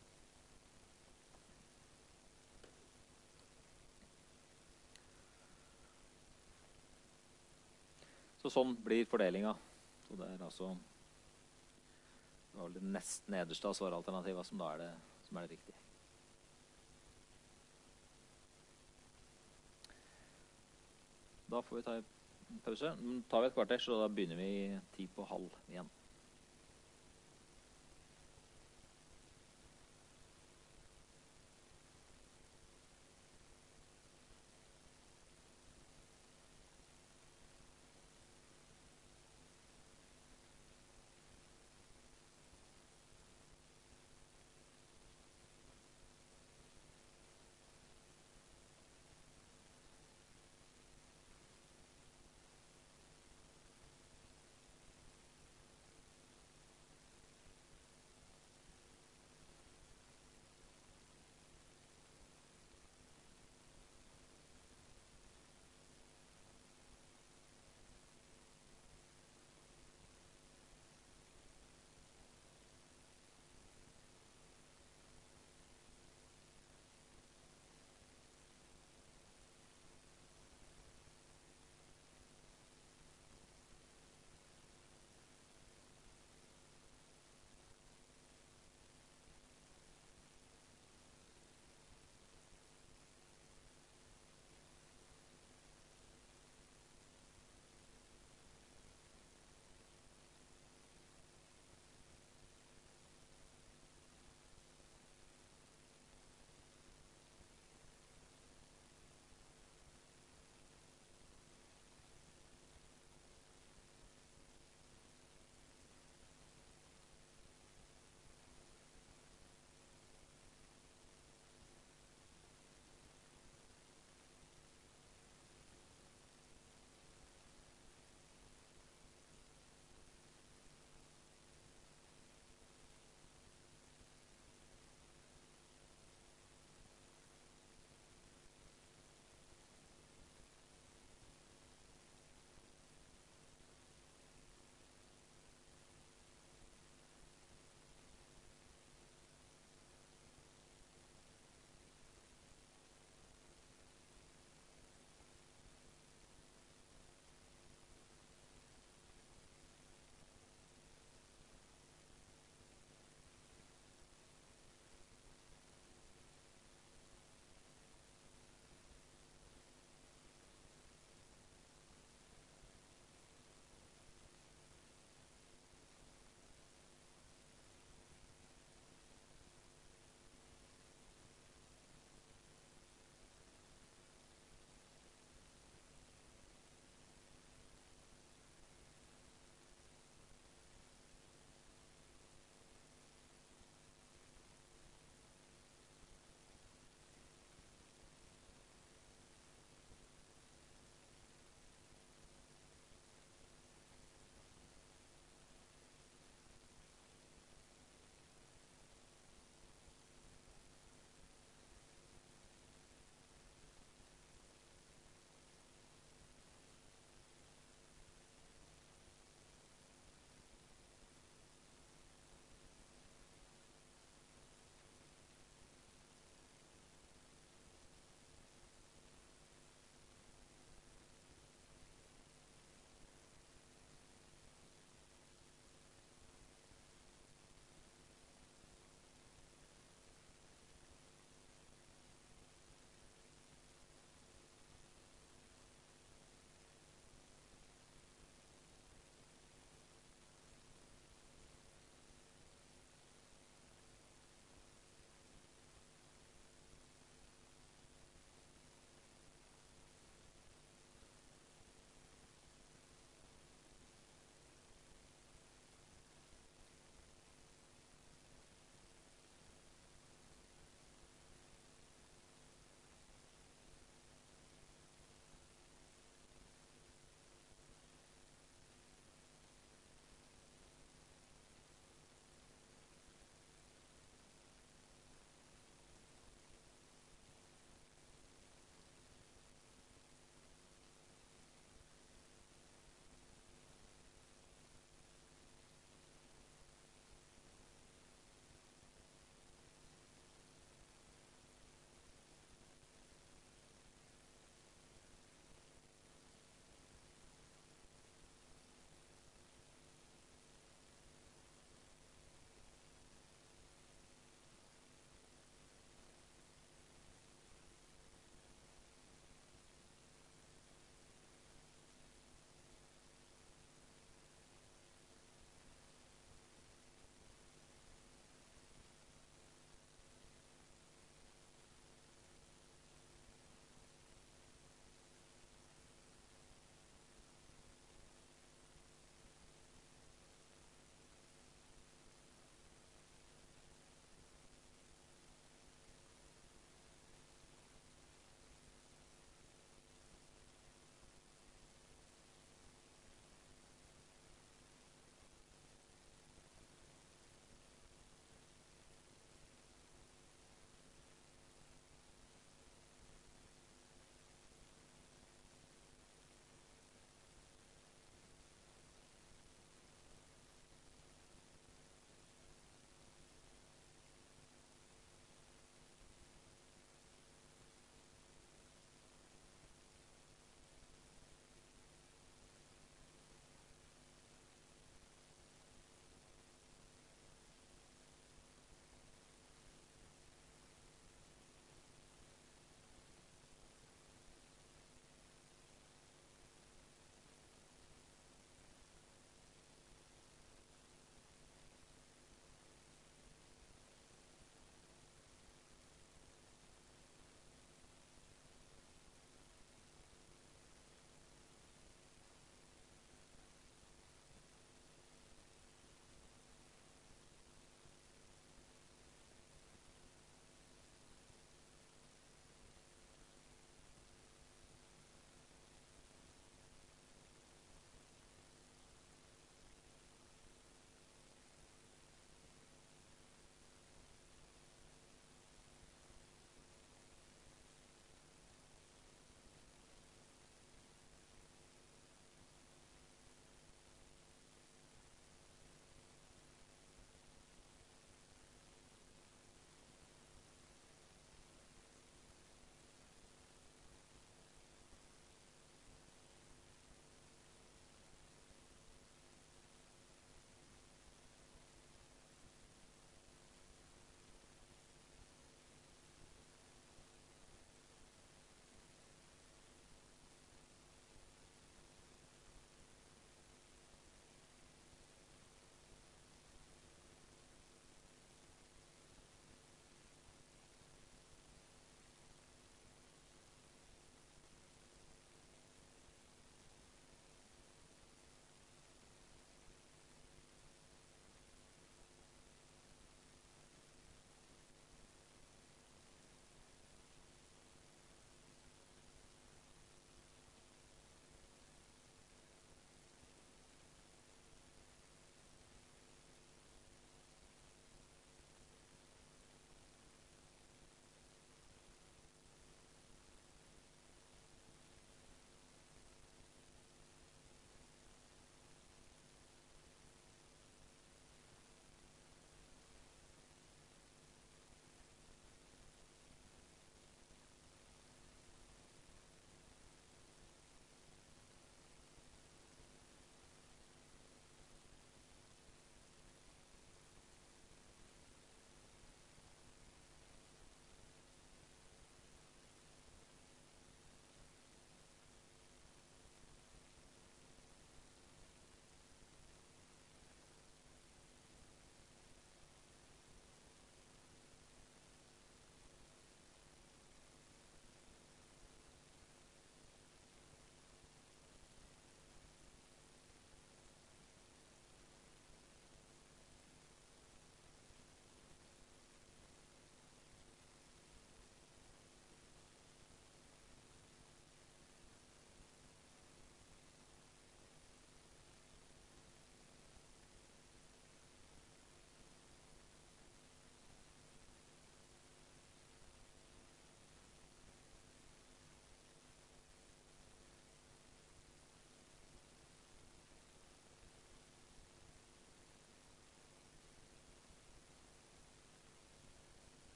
Så sånn blir fordelingen. Så det er altså det var det nest nederste av svaralternativet som da er det, som er det riktige. Da får vi ta en pause. Nå tar vi et kvarter, så da begynner vi ti på halv igjen.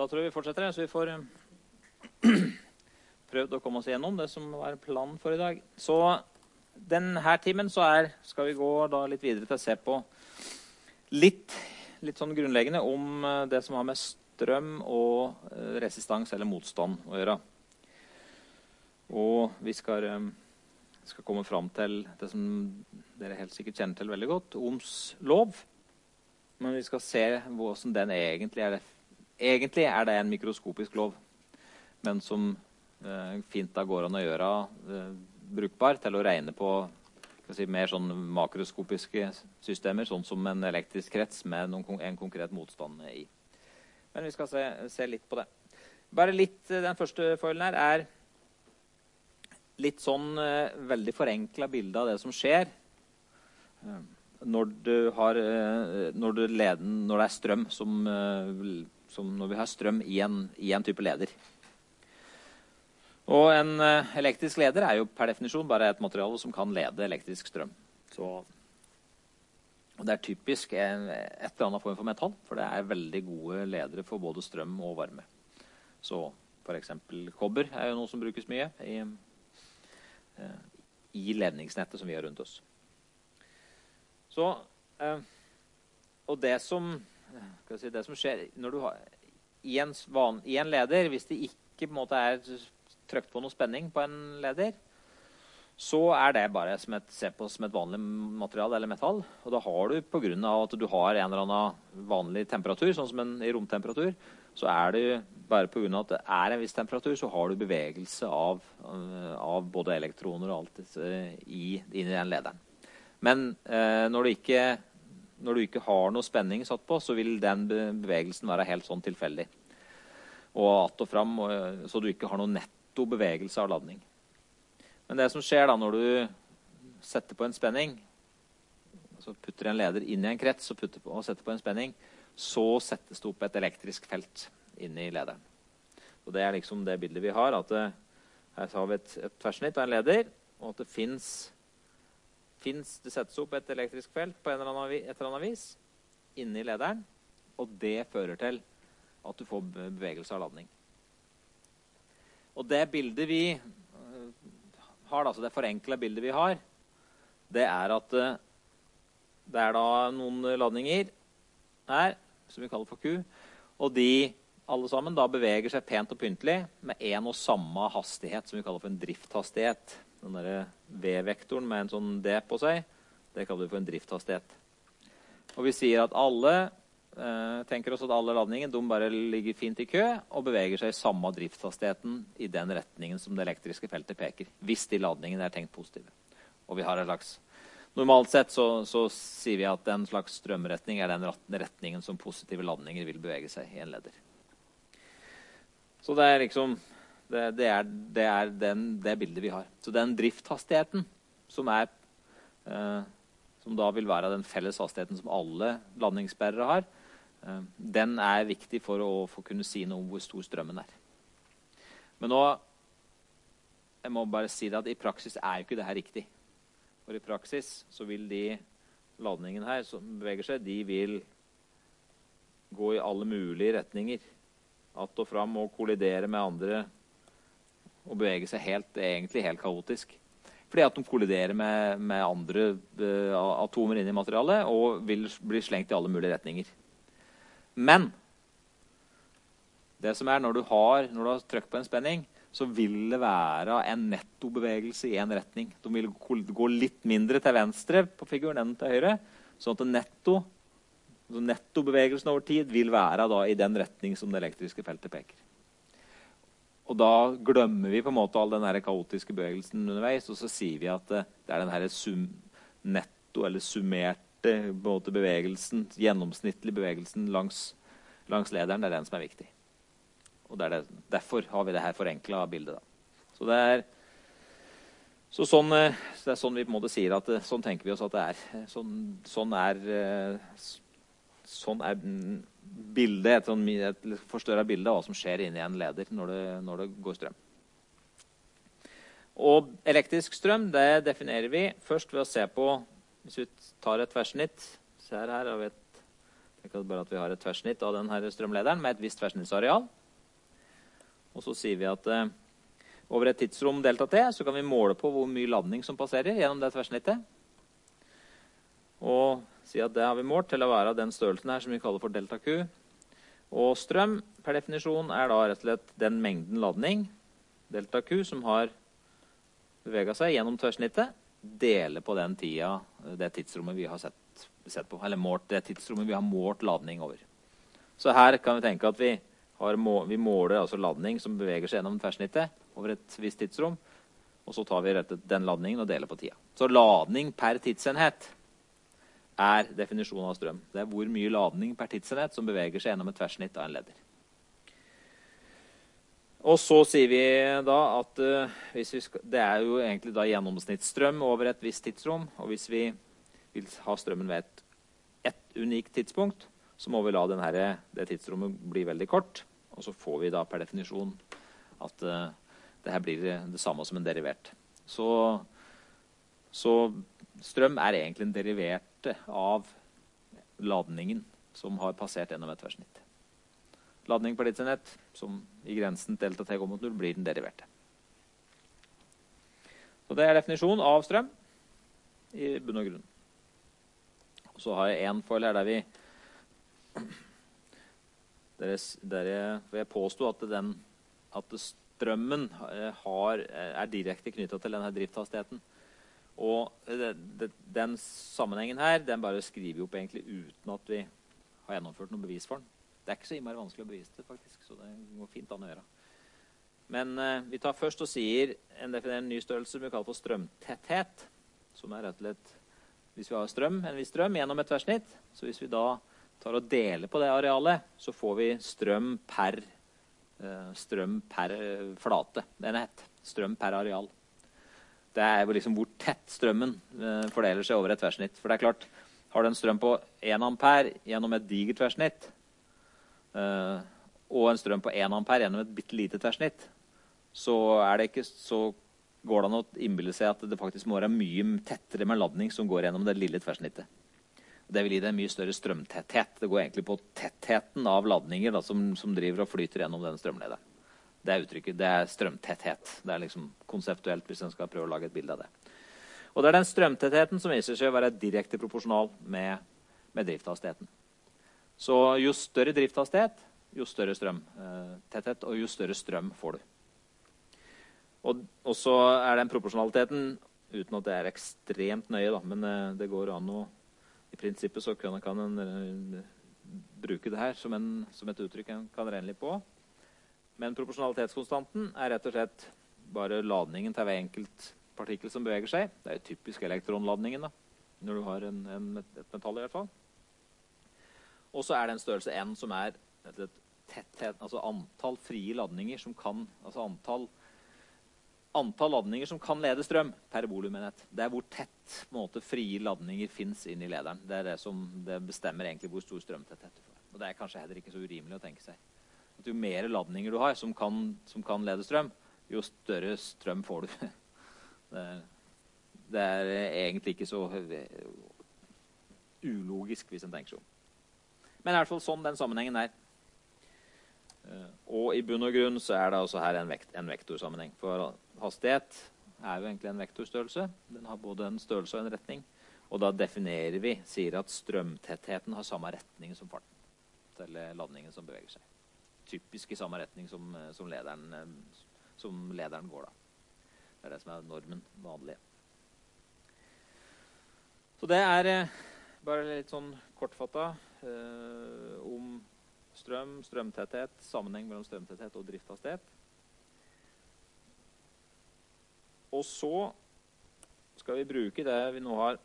da tror jeg vi fortsetter, så vi får prøvd å komme oss gjennom det som var planen for i dag. Så denne timen så er, skal vi gå da litt videre til å se på litt, litt sånn grunnleggende om det som har med strøm og resistans eller motstand å gjøre. Og vi skal, skal komme fram til det som dere helt sikkert kjenner til veldig godt, Ohms lov. Men vi skal se hvordan den egentlig er. Det. Egentlig er det en mikroskopisk lov, men som eh, fint da går an å gjøre eh, brukbar til å regne på si, mer sånn makroskopiske systemer, sånn som en elektrisk krets med noen, en konkret motstand i. Men vi skal se, se litt på det. Bare litt, den første foilen her er litt sånn eh, veldig forenklet bilde av det som skjer eh, når, du har, eh, når, du leder, når det er strøm, som, eh, som når vi har strøm i en, i en type leder. Og en eh, elektrisk leder er jo per definisjon bare et materiale som kan lede elektrisk strøm. Så, og det er typisk en, et eller annet form for metall, for det er veldig gode ledere for både strøm og varme. Så for eksempel kobber er jo noe som brukes mye i i ledningsnettet som vi har rundt oss. Så, eh, og det som, skal jeg si, det som skjer når du har, i, en van, i en leder, hvis det ikke på en måte er trykt på noe spenning på en leder, så er det bare som et, se på som et vanlig material eller metall. Og da har du, på grunn av at du har en eller annen vanlig temperatur, sånn som en i romtemperatur, så er det bare på grunn av at det er en viss temperatur, så har du bevegelse av, av både elektroner og alt disse i, inn i den lederen. Men eh, når, du ikke, når du ikke har noe spenning satt på, så vil den bevegelsen være helt sånn tilfeldig. Og att og fram, og, så du ikke har noe netto bevegelse av ladning. Men det som skjer da når du setter på en spenning, altså putter en leder inn i en krets og, putter på, og setter på en spenning, så settes det opp et elektrisk felt inne i lederen. Og det er liksom det bildet vi har, at det, her har vi et, et tverrsnitt av en leder, og at det finnes, finnes, det settes opp et elektrisk felt på en eller annen, et eller annet vis inne i lederen, og det fører til at du får bevegelse av ladning. Og det bildet vi har, altså det forenklet bildet vi har, det er at det er da noen ladninger her, som vi kaller for Q, og de alle sammen da beveger seg pent og pyntelig med en og samme hastighet, som vi kaller for en drifthastighet. Den der V-vektoren med en sånn D på seg, det kaller vi for en drifthastighet. Og vi sier at alle, eh, tenker oss at alle ladninger, de bare ligger fint i kø, og beveger seg i samme driftshastigheten i den retningen som det elektriske feltet peker, hvis de ladningene er tenkt positive. Og vi har en slags Normalt sett så, så sier vi at en slags strømretning er den retningen som positive ladninger vil bevege seg i en leder. Så det er liksom det, det er, det, er den, det bildet vi har. Så den drifthastigheten som er eh, som da vil være den felles hastigheten som alle ladningsbærere har, eh, den er viktig for å få kunne si noe om hvor stor strømmen er. Men nå jeg må bare si det at i praksis er jo ikke det her riktig. For i praksis så vil de ladningene her som beveger seg, de vil gå i alle mulige retninger. Att og fram og kollidere med andre og bevege seg helt, egentlig helt kaotisk. Fordi at de kolliderer med, med andre uh, atomer inne i materialet og vil bli slengt i alle mulige retninger. Men det som er når du har, når du har trykk på en spenning, så vil det være en nettobevegelse i en retning. De vil gå litt mindre til venstre på figuren enn til høyre, sånn at netto, altså nettobevegelsen over tid vil være da i den retning som det elektriske feltet peker. Og da glemmer vi på en måte all den her kaotiske bevegelsen underveis, og så sier vi at det er den her sum, netto eller summerte både bevegelsen, gjennomsnittlig bevegelsen langs, langs lederen, det er den som er viktig. Og det er det, derfor har vi det her forenklet bildet. Da. Så, det er, så sånn, det er sånn vi på en måte sier at sånn tenker vi oss at det er. Sånn, sånn er, sånn er bildet, et, sånn, et forstørret bilde av hva som skjer inni en leder når det, når det går strøm. Og elektrisk strøm, det definerer vi først ved å se på, hvis vi tar et tverrsnitt, ser her av et Ikke bare at vi har et tverrsnitt av denne strømlederen med et visst tverrsnittsareal. Og så sier vi at eh, over et tidsrom delta t, så kan vi måle på hvor mye ladning som passerer gjennom det tverrsnittet. Og si at det har vi målt til å være den størrelsen her som vi kaller for delta Q. Og strøm per definisjon er da rett og slett den mengden ladning, delta Q, som har beveget seg gjennom tverrsnittet, dele på den tida, det tidsrommet vi har sett, sett på, eller målt, det tidsrommet vi har målt ladning over. Så her kan vi tenke at vi, har, vi måler altså ladning som beveger seg gjennom tverrsnittet over et visst tidsrom, og så tar vi rett den ladningen og deler på tida. Så ladning per tidsenhet er definisjonen av strøm. Det er hvor mye ladning per tidsenhet som beveger seg gjennom et tverrsnitt av en leder. Og så sier vi da at uh, hvis vi skal, det er jo egentlig da gjennomsnittsstrøm over et visst tidsrom, og hvis vi vil ha strømmen ved et, et unikt tidspunkt, så må vi la den her, det tidsrommet bli veldig kort, og så får vi da per definisjon at uh, det her blir det samme som en derivert. Så, så strøm er egentlig en derivert av ladningen som har passert gjennom et tverrsnitt. Ladning per tidsenhet, som i grensen delta t går mot null, blir den deriverte. Så det er definisjon av strøm i bunn og grunn. Og så har jeg en foil her der vi der jeg, der jeg, jeg påstod at, den, at strømmen har, er direkte knyttet til denne driftshastigheten. Og det, det, den sammenhengen her, den bare skriver vi opp egentlig uten at vi har gjennomført noe bevis for den. Det er ikke så innmari vanskelig å bevise det, faktisk, så det går fint an å gjøre. Men eh, vi tar først og sier en, en ny størrelse som vi kaller for strømtetthet, som er rett og slett, hvis vi har strøm, en viss strøm gjennom et tverrsnitt, så hvis vi da tar og deler på det arealet, så får vi strøm per, eh, strøm per flate, enhet, strøm per areal. Det er jo liksom hvor tett strømmen eh, fordeler seg over et tverrsnitt. For det er klart, har du en strøm på én ampere gjennom et digert tverrsnitt, Uh, og en strøm på én ampere gjennom et bitte lite tverrsnitt, så, er det ikke, så går det an å innbille seg at det faktisk må være mye tettere med ladning som går gjennom det lille tverrsnittet. Det vil gi det en mye større strømtetthet. Det går egentlig på tettheten av ladninger da, som, som driver og flyter gjennom den strømlederen. Det er uttrykket, det er strømtetthet. Det er liksom konseptuelt hvis en skal prøve å lage et bilde av det. Og det er den strømtettheten som viser seg å være direkte proporsjonal med, med drifthastigheten. Så jo større driftshastighet, jo større strømtetthet, og jo større strøm får du. Og, og så er den proporsjonaliteten, uten at det er ekstremt nøye, da, men uh, det går an å, i prinsippet så kan, kan en uh, bruke det her som, en, som et uttrykk en kan regne litt på. Men proporsjonalitetskonstanten er rett og slett bare ladningen til hver enkelt partikkel som beveger seg. Det er jo typisk elektronladningen da, når du har en, en, et metall i hvert fall. Og så er det en størrelse n som er et tetthet, altså antall frie ladninger som kan, altså antall, antall ladninger som kan lede strøm per volumenhet. Det er hvor tett på en måte, frie ladninger finnes inn i lederen. Det er det som det bestemmer egentlig hvor stor strømtetthet du får. Og det er kanskje heller ikke så urimelig å tenke seg. At jo mer ladninger du har som kan, som kan lede strøm, jo større strøm får du. Det er, det er egentlig ikke så ulogisk hvis en tenker seg om. Men i hvert fall sånn den sammenhengen er. Og i bunn og grunn så er det også her en, vekt, en vektorsammenheng. For hastighet er jo egentlig en vektorstørrelse. Den har både en størrelse og en retning. Og da definerer vi, sier at strømtettheten har samme retning som farten til ladningen som beveger seg. Typisk i samme retning som, som, lederen, som lederen går da. Det er det som er normen vanlige. Så det er bare litt sånn kortfattet Uh, om strøm, strømtetthet, sammenheng mellom strømtetthet og driftshastighet. Og så skal vi bruke det vi nå har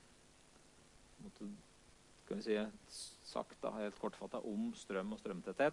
skal vi si, sagt da, helt kortfattet om strøm og strømtetthet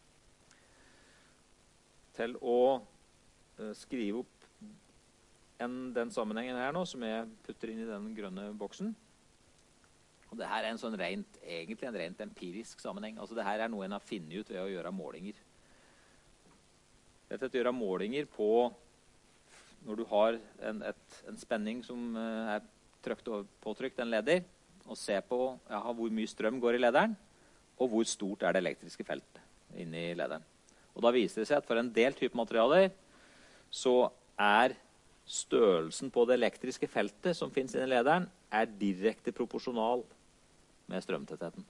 til å uh, skrive opp en, den sammenhengen her nå som jeg putter inn i den grønne boksen. Og det her er en sånn rent, egentlig en rent empirisk sammenheng. Altså det her er noe en har funnet ut ved å gjøre målinger. Dette er å gjøre målinger på når du har en, et, en spenning som er trykt og påtrykt en leder, og se på ja, hvor mye strøm går i lederen, og hvor stort er det elektriske feltet inne i lederen. Og da viser det seg at for en del type materialer så er størrelsen på det elektriske feltet som finnes inne i lederen er direkte proporsjonal med strømtettheten.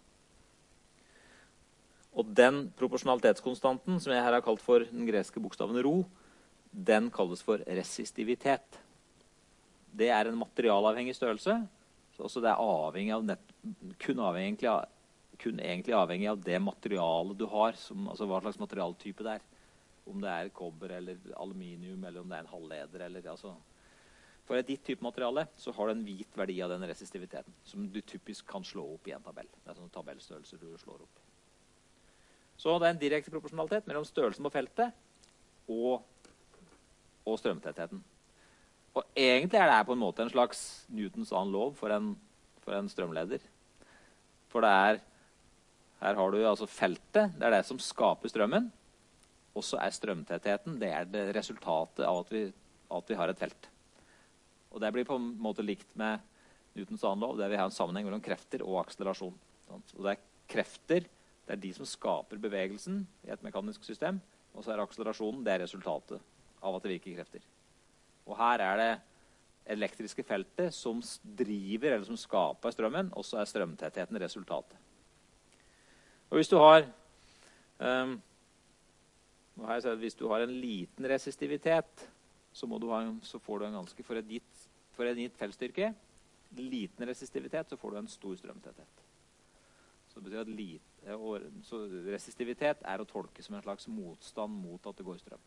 Og den proporsjonalitetskonstanten, som jeg her har kalt for den greske bokstaven rho, den kalles for resistivitet. Det er en materialavhengig størrelse, så også det er avhengig av nett, kun, avhengig av, kun egentlig avhengig av det materialet du har, som, altså hva slags materialtype det er. Om det er kobber eller aluminium, eller om det er en halvleder, eller altså. For et ditt type materiale, så har du en hvit verdi av den resistiviteten, som du typisk kan slå opp i en tabell. Det er sånne tabellstørrelser du slår opp. Så det er en direkte proporsjonalitet mellom størrelsen på feltet og, og strømtettheten. Og egentlig er det her på en måte en slags Newtons annen lov for en, for en strømleder. For det er, her har du altså feltet, det er det som skaper strømmen, og så er strømtettheten, det er det resultatet av at vi, at vi har et felt. Og det blir på en måte likt med Newtons annen lov, der vi har en sammenheng mellom krefter og akselerasjon. Og det er krefter, det er de som skaper bevegelsen i et mekanisk system, og så er akselerasjonen, det er resultatet av at det virker krefter. Og her er det elektriske feltet som driver, eller som skaper strømmen, og så er strømtettheten resultatet. Og hvis du har, um, her ser jeg, hvis du har en liten resistivitet, så, må du ha, så får du en ganske, for et gitt, for en gitt feltstyrke, liten resistivitet, så får du en stor strømtetthet. Så det betyr at lite, og, så resistivitet er å tolke som en slags motstand mot at det går strøm.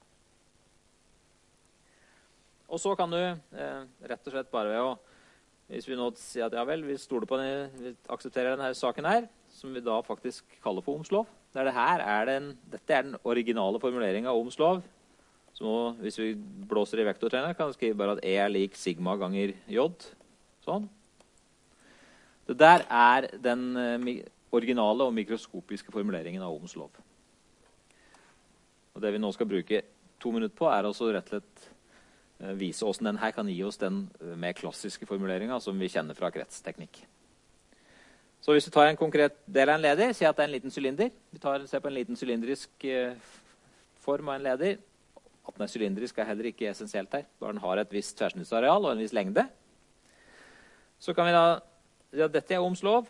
Og så kan du eh, rett og slett bare ved å, hvis vi nå sier at ja vel, vi stoler på den, vi aksepterer denne saken her, som vi da faktisk kaller for Ohms lov. Det er det her, er den, dette er den originale formuleringen av Ohms lov. Så nå, hvis vi blåser i vektortegnet, kan vi skrive bare at E er lik sigma ganger J. Sånn. Det der er den eh, originale og mikroskopiske formuleringen av Ohms lov. Og det vi nå skal bruke to minutter på, er også rett og slett vise hvordan den her kan gi oss den mer klassiske formuleringen som vi kjenner fra kretsteknikk. Så hvis vi tar en konkret del av en leder, si at det er en liten sylinder. Vi tar, ser på en liten cylindrisk eh, form av en leder. At den er cylindrisk er heller ikke essensielt her. Bare den har et visst tverrsnittsareal og en viss lengde. Så kan vi da, ja, dette er Ohms lov.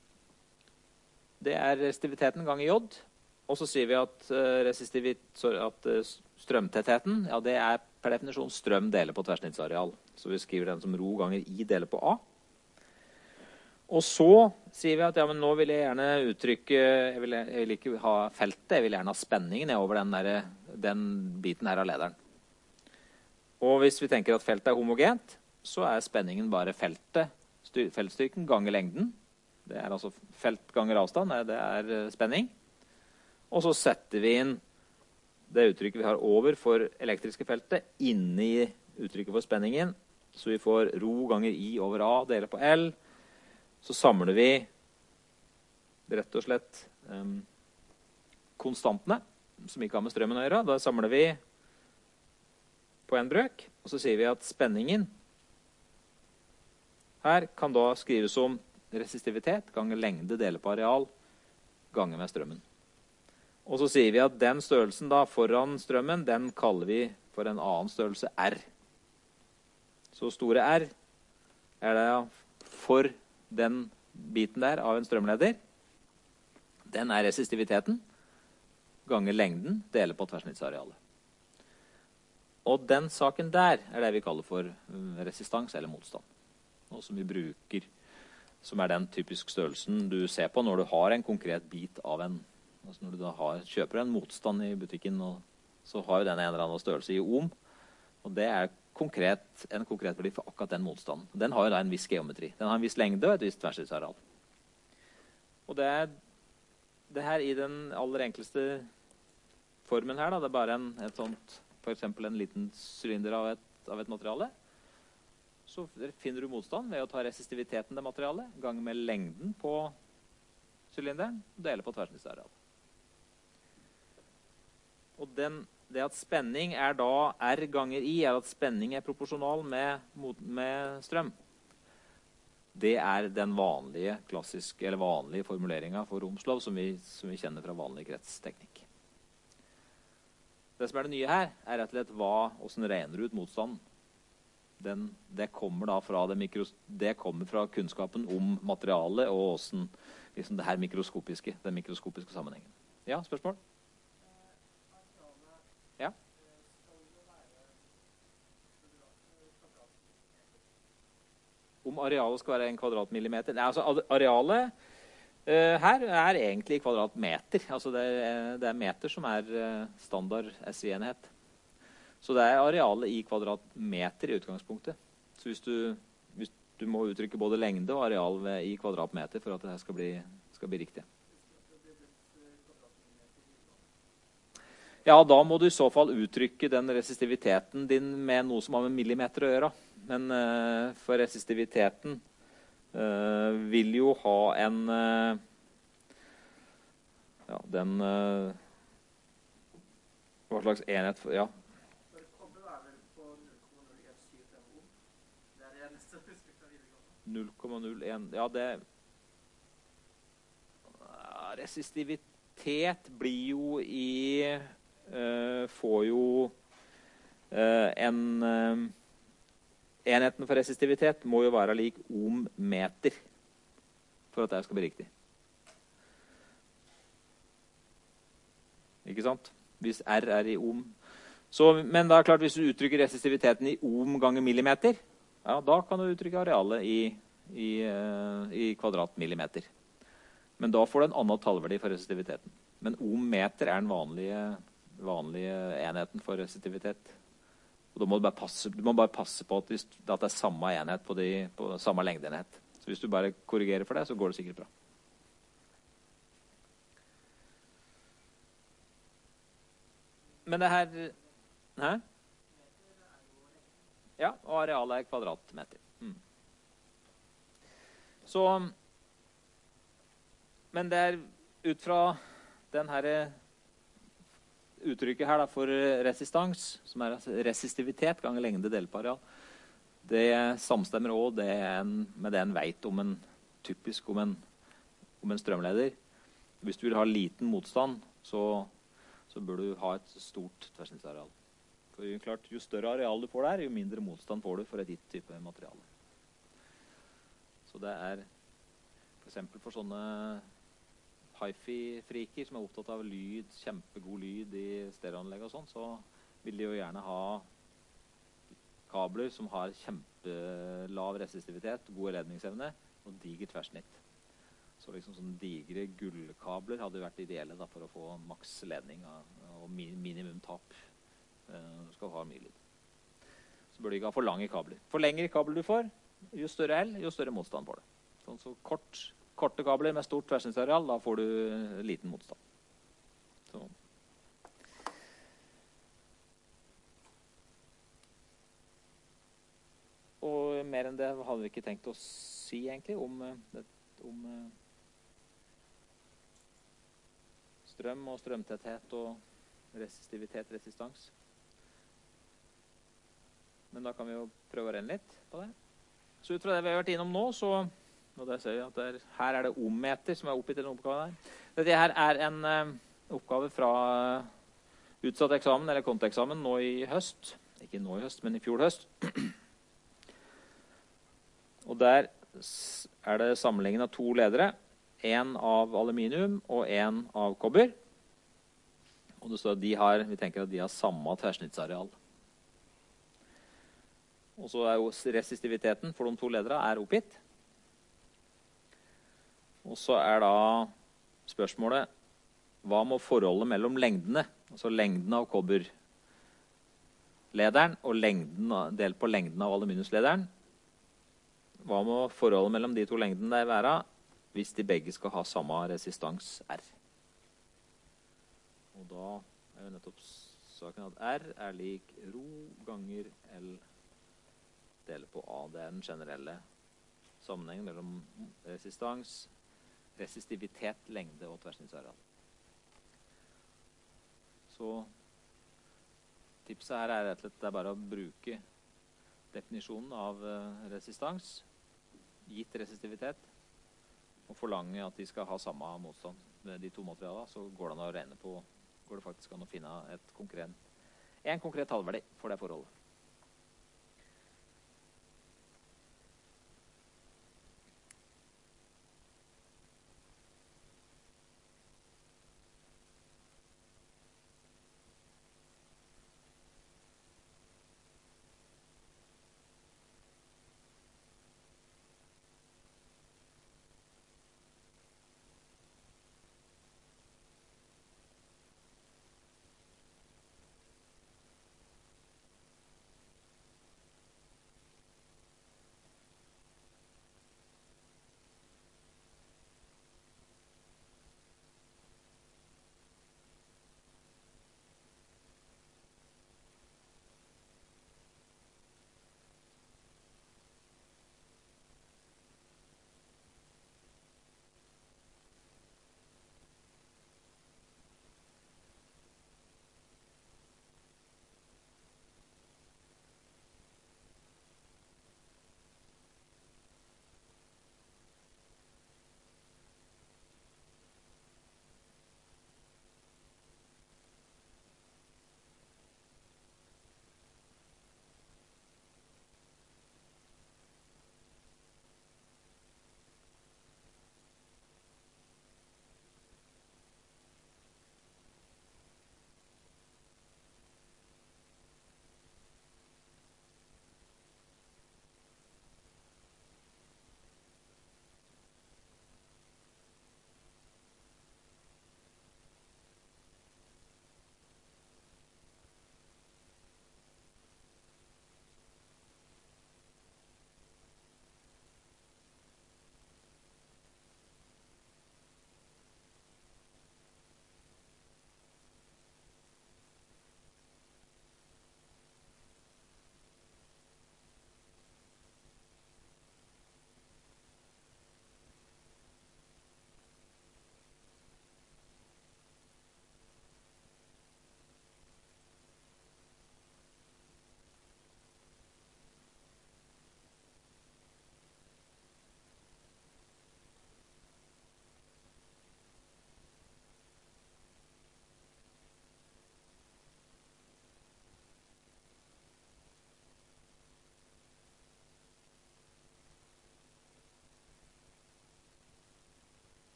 Det er resistiviteten ganger J. Og så sier vi at, uh, resistivit, sorry, at uh, strømtettheten, ja, det er per definisjon strøm deler på tverrsnittsareal. Så vi skriver den som rho ganger I deler på A. Og så sier vi at ja, men nå vil jeg gjerne uttrykke, jeg vil, jeg vil ikke ha feltet, jeg vil gjerne ha spenningen over den, der, den biten her av lederen. Og hvis vi tenker at feltet er homogent, så er spenningen bare feltet, styr, feltstyrken ganger lengden. Det er altså felt ganger avstand, det er spenning. Og så setter vi inn det uttrykket vi har over for elektriske feltet inne i uttrykket for spenningen. Så vi får rho ganger I over A deler på L. Så samler vi rett og slett um, konstantene, som ikke har med strømmen å gjøre. Da samler vi på en brøk, og så sier vi at spenningen her kan da skrives som resistivitet ganger lengde deler på areal ganger med strømmen. Og så sier vi at den størrelsen da foran strømmen, den kaller vi for en annen størrelse R. Så store R er det for den biten der av en strømleder. Den er resistiviteten ganger lengden deler på tverrsnittsarealet. Og den saken der er det vi kaller for resistans eller motstand. Noe som vi bruker, som er den typisk størrelsen du ser på når du har en konkret bit av en. Altså når du da har, kjøper en motstand i butikken, og så har jo den en eller annen størrelse i ohm, og det er konkret, en konkret verdi for akkurat den motstanden. Den har jo da en viss geometri. Den har en viss lengde og et visst tverrsnittsareal. Og det er det her i den aller enkleste formen her, da, det er bare en, et sånt, for eksempel en liten sylinder av et, av et materiale. Så finner du motstand ved å ta resistiviteten til materialet, ganger med lengden på sylinderen, og deler på tverrsnittsareal. Og den, det at spenning er da R ganger I, er at spenning er proporsjonal med, med strøm. Det er den vanlige, klassiske, eller vanlige formuleringen for Ohms lov som vi, som vi kjenner fra vanlig kretsteknikk. Det som er det nye her, er rett og slett hva, hvordan regner ut motstanden. Den, det, kommer da fra det, mikros, det kommer fra kunnskapen om materialet og hvordan liksom det her mikroskopiske, den mikroskopiske sammenhengen. Ja, spørsmål? Ja? Om arealet skal være en kvadratmillimeter? Nei, altså arealet uh, her er egentlig kvadratmeter. Altså det er, det er meter som er uh, standard S I-enhet. Så det er arealet i kvadratmeter i utgangspunktet. Så hvis du, hvis du må uttrykke både lengde og areal ved, i kvadratmeter for at det her skal bli, skal bli riktig. Ja, da må du i så fall uttrykke den resistiviteten din med noe som har med millimeter å gjøre. Men uh, for resistiviteten uh, vil jo ha en uh, ja, den uh, hva slags enhet for, ja. null komma null én, ja det ja, resistivitet blir jo i uh, får jo uh, en uh, enheten for resistivitet må jo være lik ohmmeter for at det skal bli riktig. Ikke sant? Hvis R er i ohm. Så, men da er det klart, hvis du uttrykker resistiviteten i ohm ganger millimeter, ja, da kan du uttrykke arealet i, i, uh, i kvadratmillimeter. Men da får du en annen tallverdi for resistiviteten. Men ohmmeter er den vanlige, vanlige enheten for resistivitet. Og da må du bare passe, du må bare passe på at, hvis, at det er samme enhet på, de, på samme lengdeenhet. Så hvis du bare korrigerer for det, så går det sikkert bra. Men det her... Hæ? Ja, og arealet er kvadratmeter. Mm. Så, men det er ut fra den her uttrykket her da, for resistans, som er resistivitet ganger lengde delt på areal, det samstemmer også det en, med det en vet om en, typisk om en, om en strømleder. Hvis du vil ha liten motstand, så, så bør du ha et stort tverrsnittsareal. For klart, jo større areal du får der, jo mindre motstand får du for et gitt type materiale. Så det er for eksempel for sånne hi-fi-friker som er opptatt av lyd, kjempegod lyd i stereoanlegg og sånn, så vil de jo gjerne ha kabler som har kjempelav resistivitet, god ledningsevne og diger tverrsnitt. Så liksom sånne digre gullkabler hadde vært ideelle da, for å få maks ledning og minimum tap. Du skal ha mye lyd. Så bør du ikke ha for lange kabler. For lengre kabler du får, jo større L, jo større motstand får du. Sånn så kort, korte kabler med stort tverrsnittsareal, da får du liten motstand. Så. Og mer enn det hadde vi ikke tenkt å si egentlig om, om strøm og strømtetthet og resistivitet, resistans. Men da kan vi jo prøve å regne litt på det. Så ut fra det vi har vært innom nå, så og det ser vi at det er, her er det ohmmeter som er oppgitt i denne oppgaven her. Dette her er en uh, oppgave fra uh, utsatt eksamen, eller konteksamen, nå i høst. Ikke nå i høst, men i fjor høst. Og der er det sammenlignet av to ledere. En av aluminium og en av kobber. Og det står at de har, vi tenker at de har samme tverrsnittsareal. Og så er jo resistiviteten for de to ledere er oppgitt. Og så er da spørsmålet, hva må forholdet mellom lengdene, altså lengden av kobberlederen og lengden, delt på lengden av aluminiumslederen, hva må forholdet mellom de to lengdene der være hvis de begge skal ha samme resistans R? Og da er jo nettopp saken at R er lik rho ganger L deler på A. Det er den generelle sammenhengen mellom resistans, resistivitet, lengde og tverrsnittsareal. Så tipset her er rett og slett det er bare å bruke definisjonen av resistans gitt resistivitet, og forlange at de skal ha samme motstand med de to materialene, så går det an å regne på, går det faktisk an å finne et konkret, en konkret tallverdi for det forholdet.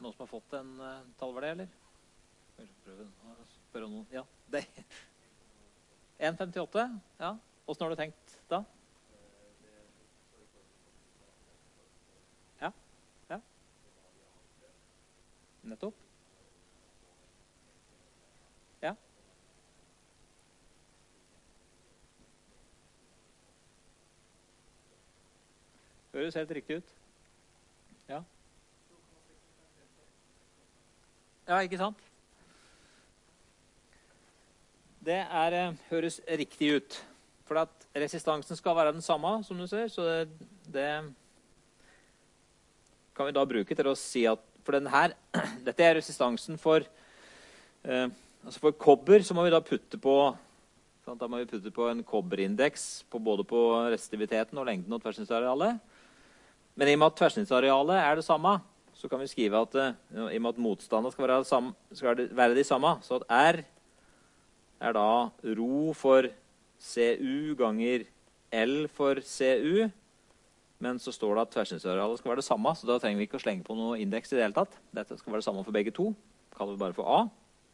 noen som har fått en uh, tallverdi, eller? Skal vi prøve å spørre noen? Ja, det. en komma femtiåtte, ja. Hvordan har du tenkt da? Ja, ja. Nettopp. Ja. Høres helt riktig ut. Ja. Ja, ikke sant? Det er, høres riktig ut. For at resistansen skal være den samme, som du ser, så det, det kan vi da bruke til å si at for den her, dette er resistansen for, eh, altså for kobber, så må vi da putte på, sant, da må vi putte på en kobberindeks på både på resistiviteten og lengden og tverrsnittsarealet. Men i og med at tverrsnittsarealet er det samme, så kan vi skrive at uh, i og med at motstandene skal være, samme, skal det være de samme, så at R er da rho for C U ganger L for C U, men så står det at tverrsnittsarealet skal være det samme, så da trenger vi ikke å slenge på noe indeks i det hele tatt. Dette skal være det samme for begge to, kaller vi bare for A.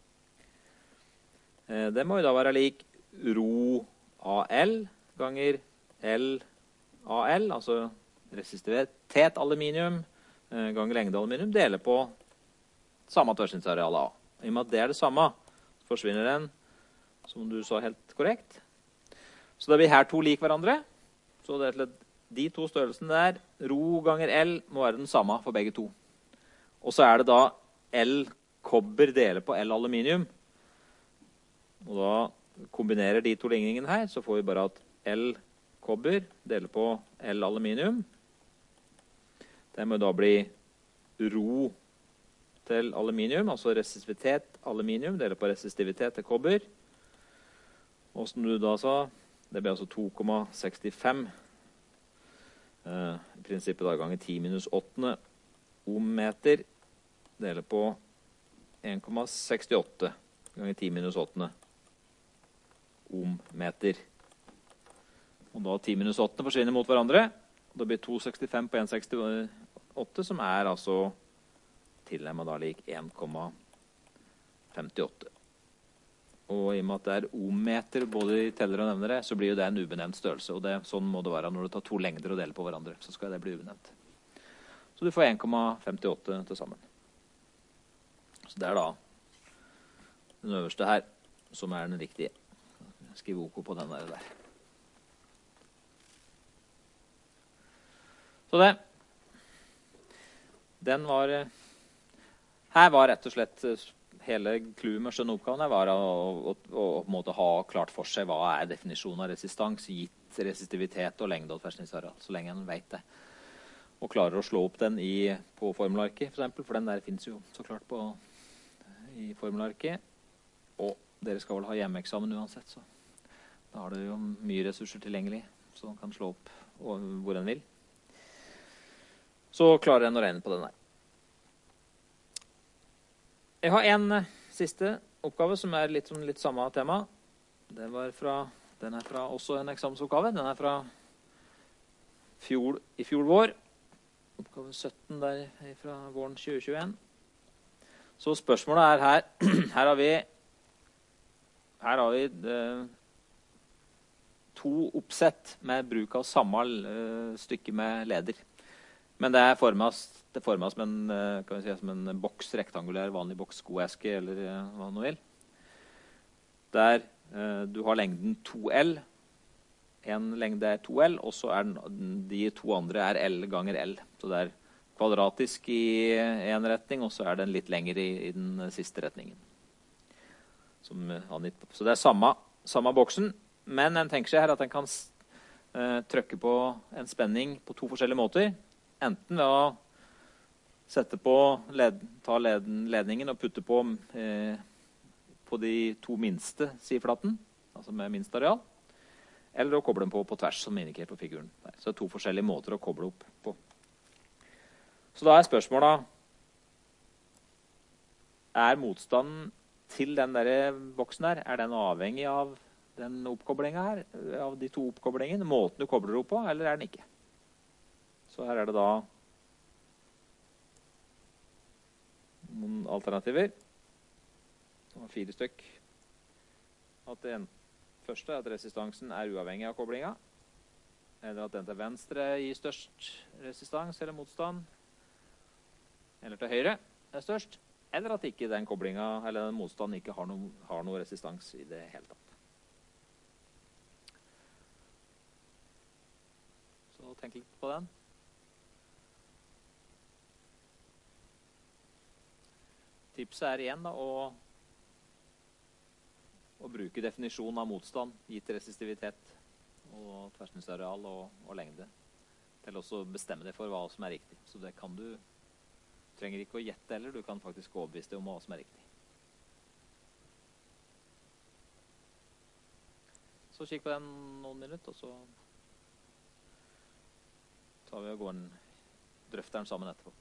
Uh, det må jo da være lik rho AL ganger L AL, altså resistivitet aluminium eh, ganger lengde aluminium deler på samme tverrsnittsareal A. I og med at det er det samme, så forsvinner den, som du sa helt korrekt. Så da blir her to lik hverandre. Så det er de to størrelsene der, rho ganger L, må være den samme for begge to. Og så er det da L kobber deler på L aluminium. Og da kombinerer de to ligningene her, så får vi bare at L kobber deler på L aluminium. Det må da bli rho til aluminium, altså resistivitet aluminium, deler på resistivitet til kobber. Og som du da sa, det blir altså to komma sekstifem. Eh, I prinsippet da ganger ti minus åtte ohmmeter, deler på en komma sekstiåtte ganger ti minus åtte ohmmeter. Og da ti minus åtte forsvinner mot hverandre. Da blir to komma sekstifem på en komma sekstiåtte, som er altså tilnærmet da lik en komma femtiåtte. Og i og med at det er ohmmeter både i teller og nevnere, så blir jo det en ubenevnt størrelse. Og det, sånn må det være når du tar to lengder og deler på hverandre. Så skal det bli ubenevnt. Så du får en komma femtiåtte til sammen. Så det er da den øverste her, som er den riktige. Skriv OK på den der. der. Så det, den var, her var rett og slett hele clouet med skjønne oppgaven her var å, å, å, å på en måte ha klart for seg hva er definisjonen av resistans, gitt resistivitet og lengde og tverrsnittsareal, så lenge en vet det. Og klarer å slå opp den i, på formularket, for eksempel, for den der finnes jo så klart på, i formularket. Og dere skal vel ha hjemmeeksamen uansett, så da har dere jo mye ressurser tilgjengelig, så man kan slå opp hvor en vil. Så klarer en å regne på den her. Jeg har en siste oppgave som er litt, litt samme tema. Den, var fra, den er fra også en eksamensoppgave. Den er fra fjol, i fjol vår. Oppgave sytten der fra våren tjue tjueen. Så spørsmålet er her. Her har vi, her har vi det, to oppsett med bruk av samme uh, stykke med leder. Men det er formet, det formet som en, kan vi si, som en boks, rektangulær, vanlig boks, skoeske, eller hva du vil. Der eh, du har lengden to L. En lengde er to L, og så er den, de to andre er L ganger L. Så det er kvadratisk i en retning, og så er den litt lengre i, i den siste retningen. Som angitt. Så det er samme, samme boksen, men en tenker seg her at en kan eh, trykke på en spenning på to forskjellige måter. Enten ved å sette på led, ta led, ledningen og putte på, eh, på de to minste sideflaten, altså med minst areal, eller å koble dem på på tvers, som indikert på figuren. Så det er to forskjellige måter å koble opp på. Så da er spørsmålet, er motstanden til den der boksen her, er den avhengig av den oppkoblingen her, av de to oppkoblingene, måten du kobler opp på, eller er den ikke? Så her er det da noen alternativer. Det var fire stykk. At den første er at resistansen er uavhengig av koblinga. Eller at den til venstre gir størst resistans eller motstand. Eller til høyre er størst. Eller at ikke den koblinga eller den motstanden ikke har noe, har noe resistans i det hele tatt. Så tenk litt på den. Tipset er igjen da, å, å bruke definisjon av motstand, gitt resistivitet og tverrsnittsareal og, og lengde, til også bestemme det for hva som er riktig. Så det kan du, trenger ikke å gjette heller, du kan faktisk overbevise deg om hva som er riktig. Så kikk på den noen minutter, og så tar vi og går en, drøfter den sammen etterpå.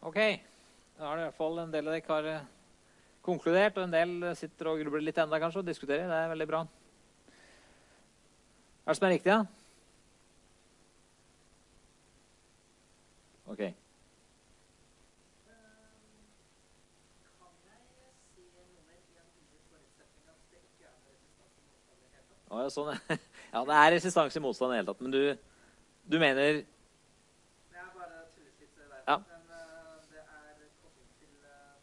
Ok, da er det i hvert fall en del av dere har eh, konkludert, og en del sitter og grubler litt enda kanskje, og diskuterer. Det er veldig bra. Er det som er riktig, ja? Ok. Å, ja, sånn, ja. Ja, det er resistans i motstand i hele tatt, men du, du mener... Det er bare tulleslitt i verden, Ja. men uh, det er kobling til uh,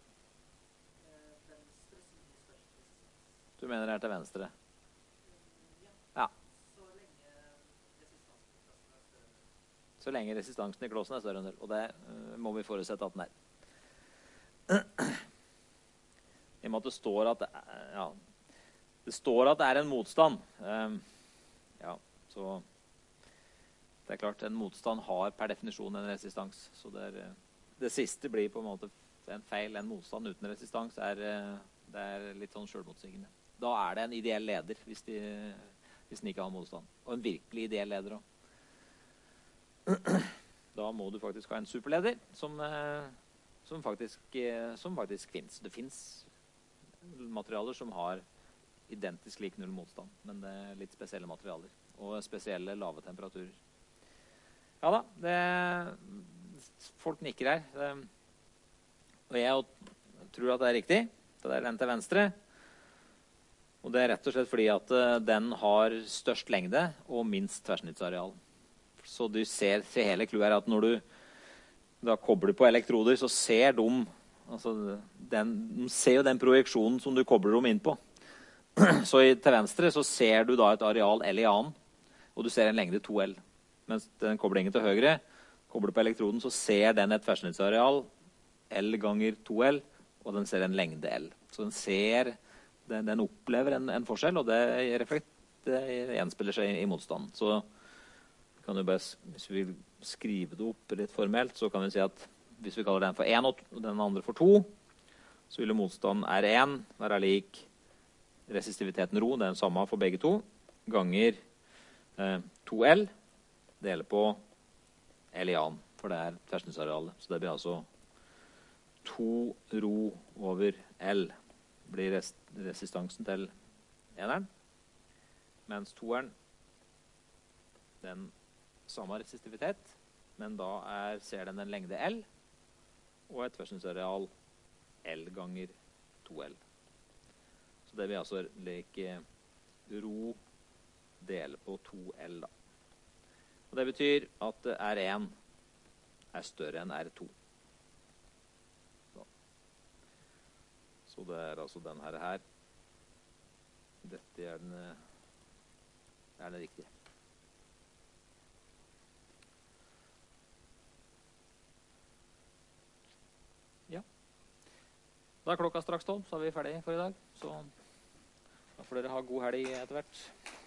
venstre som gir størst resistans. Du mener det er til venstre? Ja. Ja. Så lenge resistansen i klassen er større enn null. Så lenge resistansen i klåsen er større enn null, og det uh, må vi forutsette at den er. I og med at det står at det er, ja, det står at det er en motstand. Um, ja, så det er klart, en motstand har per definisjon en resistans. Så det, er, det siste blir på en måte en feil. En motstand uten resistans er, det er litt sånn selvmotsigende. Da er det en ideell leder hvis, de, hvis den ikke har motstand. Og en virkelig ideell leder også. Da må du faktisk ha en superleder som, som faktisk, som faktisk finnes. Det finnes materialer som har identisk lik null motstand, men det er litt spesielle materialer og spesielle lave temperaturer. Ja da, det, folk nikker her. Det, og jeg tror at det er riktig. Det er den til venstre. Og det er rett og slett fordi at den har størst lengde og minst tverrsnittsareal. Så du ser, ser hele clouet her at når du da kobler på elektroder, så ser de, altså den, de ser jo den projeksjonen som du kobler dem inn på. Så i, til venstre så ser du da et areal L i annen, og du ser en lengde to L. Mens den koblingen til høyre, kobler på elektroden, så ser den et tverrsnittsareal L ganger to L, og den ser en lengde L. Så den ser, den, den opplever en, en forskjell, og det, reflekt, det gjenspiller seg i, i motstanden. Så kan du bare, hvis vi vil skrive det opp litt formelt, så kan vi si at hvis vi kaller den for én og den andre for to, så vil motstanden R én være lik resistiviteten rho, det er den samme for begge to, ganger eh, to L, deler på L i annen, for det er tverrsnittsarealet. Så det blir altså to rho over L blir res resistansen til eneren, mens toeren, den samme resistivitet, men da er, ser den en lengde L, og et tverrsnittsareal L ganger to L. Så det blir altså like rho dele på to L da. Og det betyr at R én er større enn R to. Så, Så det er altså den her her. Dette er den, er den riktige. Ja. Da er klokka straks tolv, så er vi ferdig for i dag. Så da får dere ha god helg etter hvert.